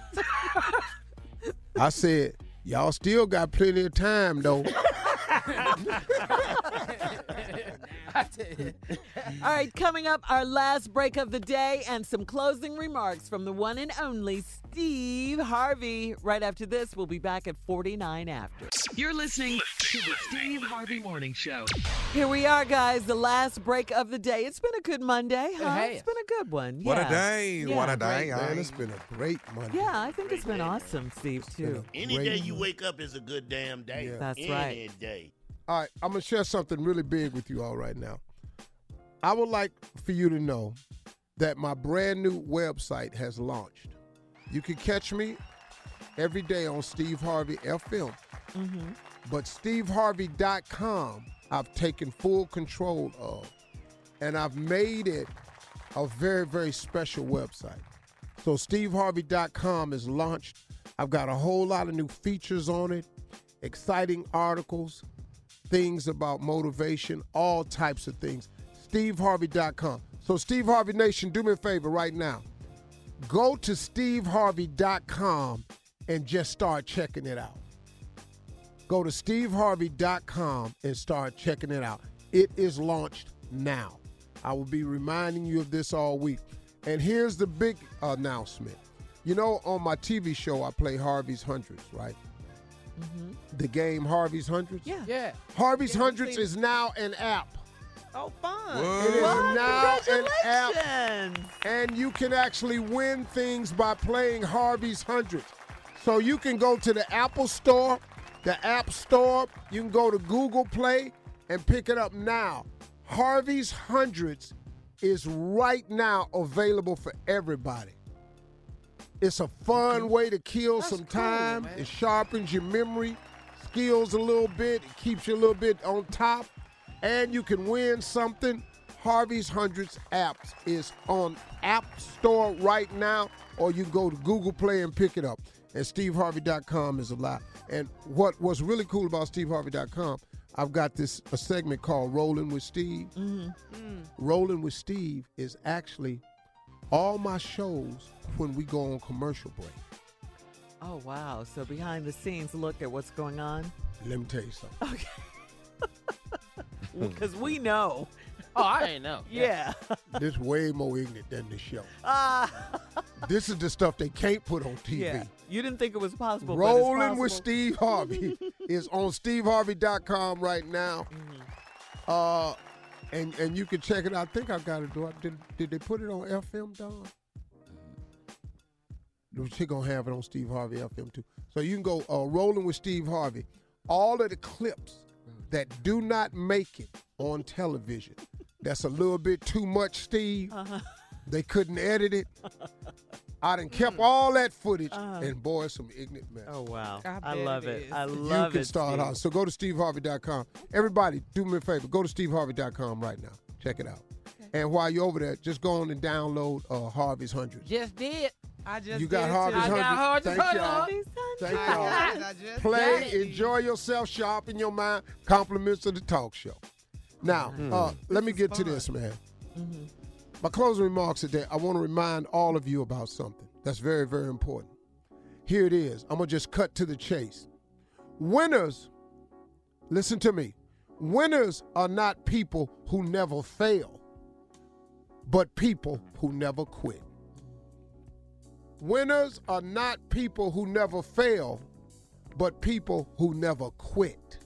I said, y'all still got plenty of time, though. All right, coming up, our last break of the day and some closing remarks from the one and only Steve Harvey. Right after this, we'll be back at forty-nine after. You're listening to the Steve Harvey Morning Show. Here we are, guys, the last break of the day. It's been a good Monday, huh? has. It's been a good one. What a yeah. day. Yeah, What a great. day. Man, huh? it's been a great Monday. Yeah, I think it's been awesome, Steve, too. Any Great. day you wake up is a good damn day. Yeah. That's Any right. day. All right, I'm going to share something really big with you all right now. I would like for you to know that my brand new website has launched. You can catch me every day on Steve Harvey F M. Mm-hmm. But steve harvey dot com I've taken full control of. And I've made it a very, very special website. So steve harvey dot com is launched. I've got a whole lot of new features on it, exciting articles, things about motivation, all types of things. steve harvey dot com. So Steve Harvey Nation, do me a favor right now. Go to steve harvey dot com and just start checking it out. Go to steve harvey dot com and start checking it out. It is launched now. I will be reminding you of this all week. And here's the big announcement. You know, on my T V show, I play Harvey's Hundreds, right? Mm-hmm. The game Harvey's Hundreds? Yeah. Yeah. Harvey's Yeah, I've Hundreds seen- is now an app. Oh, fun. It is Well, now an app, congratulations. and you can actually win things by playing Harvey's Hundreds. So you can go to the Apple Store, the App Store, you can go to Google Play and pick it up now. Harvey's Hundreds is right now available for everybody. It's a fun way to kill That's some cool, time. man. It sharpens your memory skills a little bit. It keeps you a little bit on top. And you can win something. Harvey's Hundreds apps is on App Store right now, or you can go to Google Play and pick it up. And steve harvey dot com is a lot. And what was really cool about steve harvey dot com, I've got this a segment called Rolling with Steve. Mm-hmm. Rolling with Steve is actually all my shows when we go on commercial break. Oh, wow. So behind the scenes, look at what's going on. Let me tell you something. Okay. Because we know. Oh, I ain't know. Yeah. This is way more ignorant than the show. Ah. This is the stuff they can't put on T V. Yeah. You didn't think it was possible. but Rolling it's with possible. Steve Harvey is on steve harvey dot com right now. Mm-hmm. Uh, and and you can check it out. I think I've got it. Do I, did, did they put it on F M, Don? She's going to have it on Steve Harvey F M too. So you can go uh, Rolling with Steve Harvey. All of the clips that do not make it on television, that's a little bit too much, Steve. Uh-huh. They couldn't edit it. I done kept all that footage, and boy, it's some ignorant mess. Oh, wow. I I bet love it it. is. I You love can it. start Steve. out. So go to steve harvey dot com. Everybody, do me a favor. Go to steve harvey dot com right now. Check it out. And while you're over there, just go on and download uh, Harvey's Hundreds. Just did. I just You got did Harvey's too. I got Hundreds. Harvey's Thank y'all. Hundreds. Thank I y'all. got it. I just Play, got it. enjoy yourself, sharpen your mind. Compliments of the talk show. Now, uh, let me get to this, man. Mm-hmm. My closing remarks today, I want to remind all of you about something that's very, very important. Here it is. I'm going to just cut to the chase. Winners, listen to me. Winners are not people who never fail, but people who never quit. Winners are not people who never fail, but people who never quit.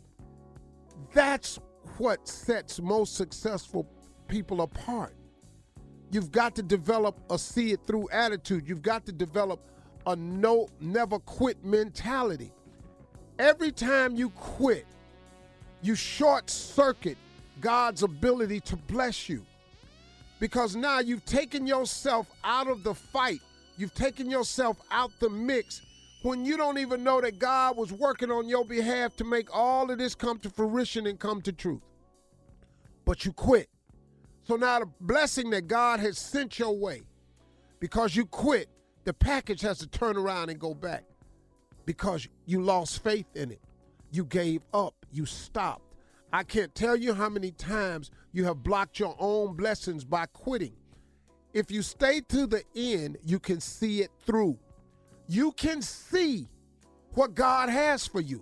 That's what sets most successful people apart. You've got to develop a see it through attitude. You've got to develop a no never quit mentality. Every time you quit, you short circuit God's ability to bless you. Because now you've taken yourself out of the fight. You've taken yourself out the mix when you don't even know that God was working on your behalf to make all of this come to fruition and come to truth. But you quit. So now the blessing that God has sent your way, because you quit, the package has to turn around and go back because you lost faith in it. You gave up. You stopped. I can't tell you how many times you have blocked your own blessings by quitting. If you stay to the end, you can see it through. You can see what God has for you.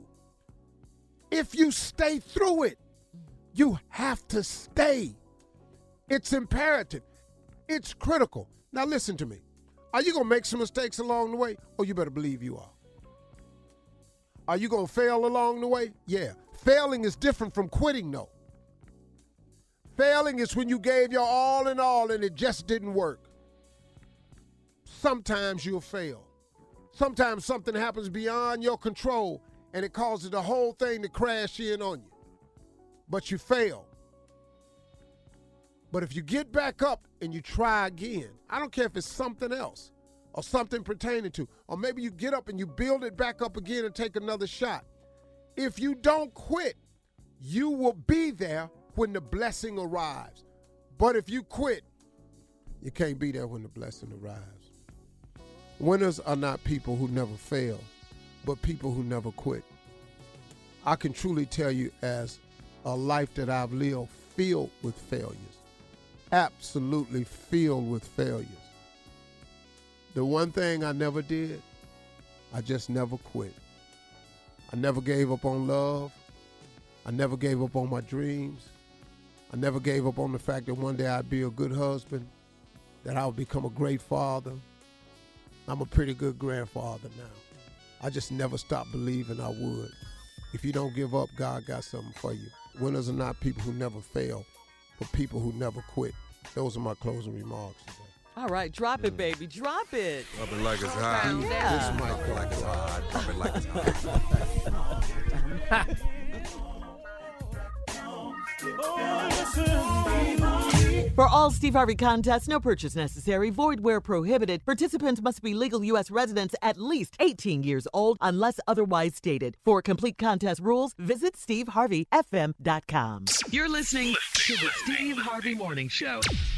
If you stay through it, you have to stay. It's imperative. It's critical. Now listen to me. Are you going to make some mistakes along the way? Or you better believe you are. Are you going to fail along the way? Yeah. Failing is different from quitting, though. Failing is when you gave your all in all and it just didn't work. Sometimes you'll fail. Sometimes something happens beyond your control and it causes the whole thing to crash in on you. But you fail. But if you get back up and you try again, I don't care if it's something else or something pertaining to, or maybe you get up and you build it back up again and take another shot. If you don't quit, you will be there when the blessing arrives. But if you quit, you can't be there when the blessing arrives. Winners are not people who never fail, but people who never quit. I can truly tell you, as a life that I've lived filled with failures, absolutely filled with failures. The one thing I never did, I just never quit. I never gave up on love. I never gave up on my dreams. I never gave up on the fact that one day I'd be a good husband, that I would become a great father. I'm a pretty good grandfather now. I just never stopped believing I would. If you don't give up, God got something for you. Winners are not people who never fail, but people who never quit. Those are my closing remarks today. All right, drop it, baby. Drop it. Drop it like it's hot. Yeah. This mic Drop it like it's hot. Drop it like it's hot. For all Steve Harvey contests, no purchase necessary, void where prohibited. Participants must be legal U S residents at least eighteen years old unless otherwise stated. For complete contest rules, visit steve harvey f m dot com. You're listening to the Steve Harvey Morning Show.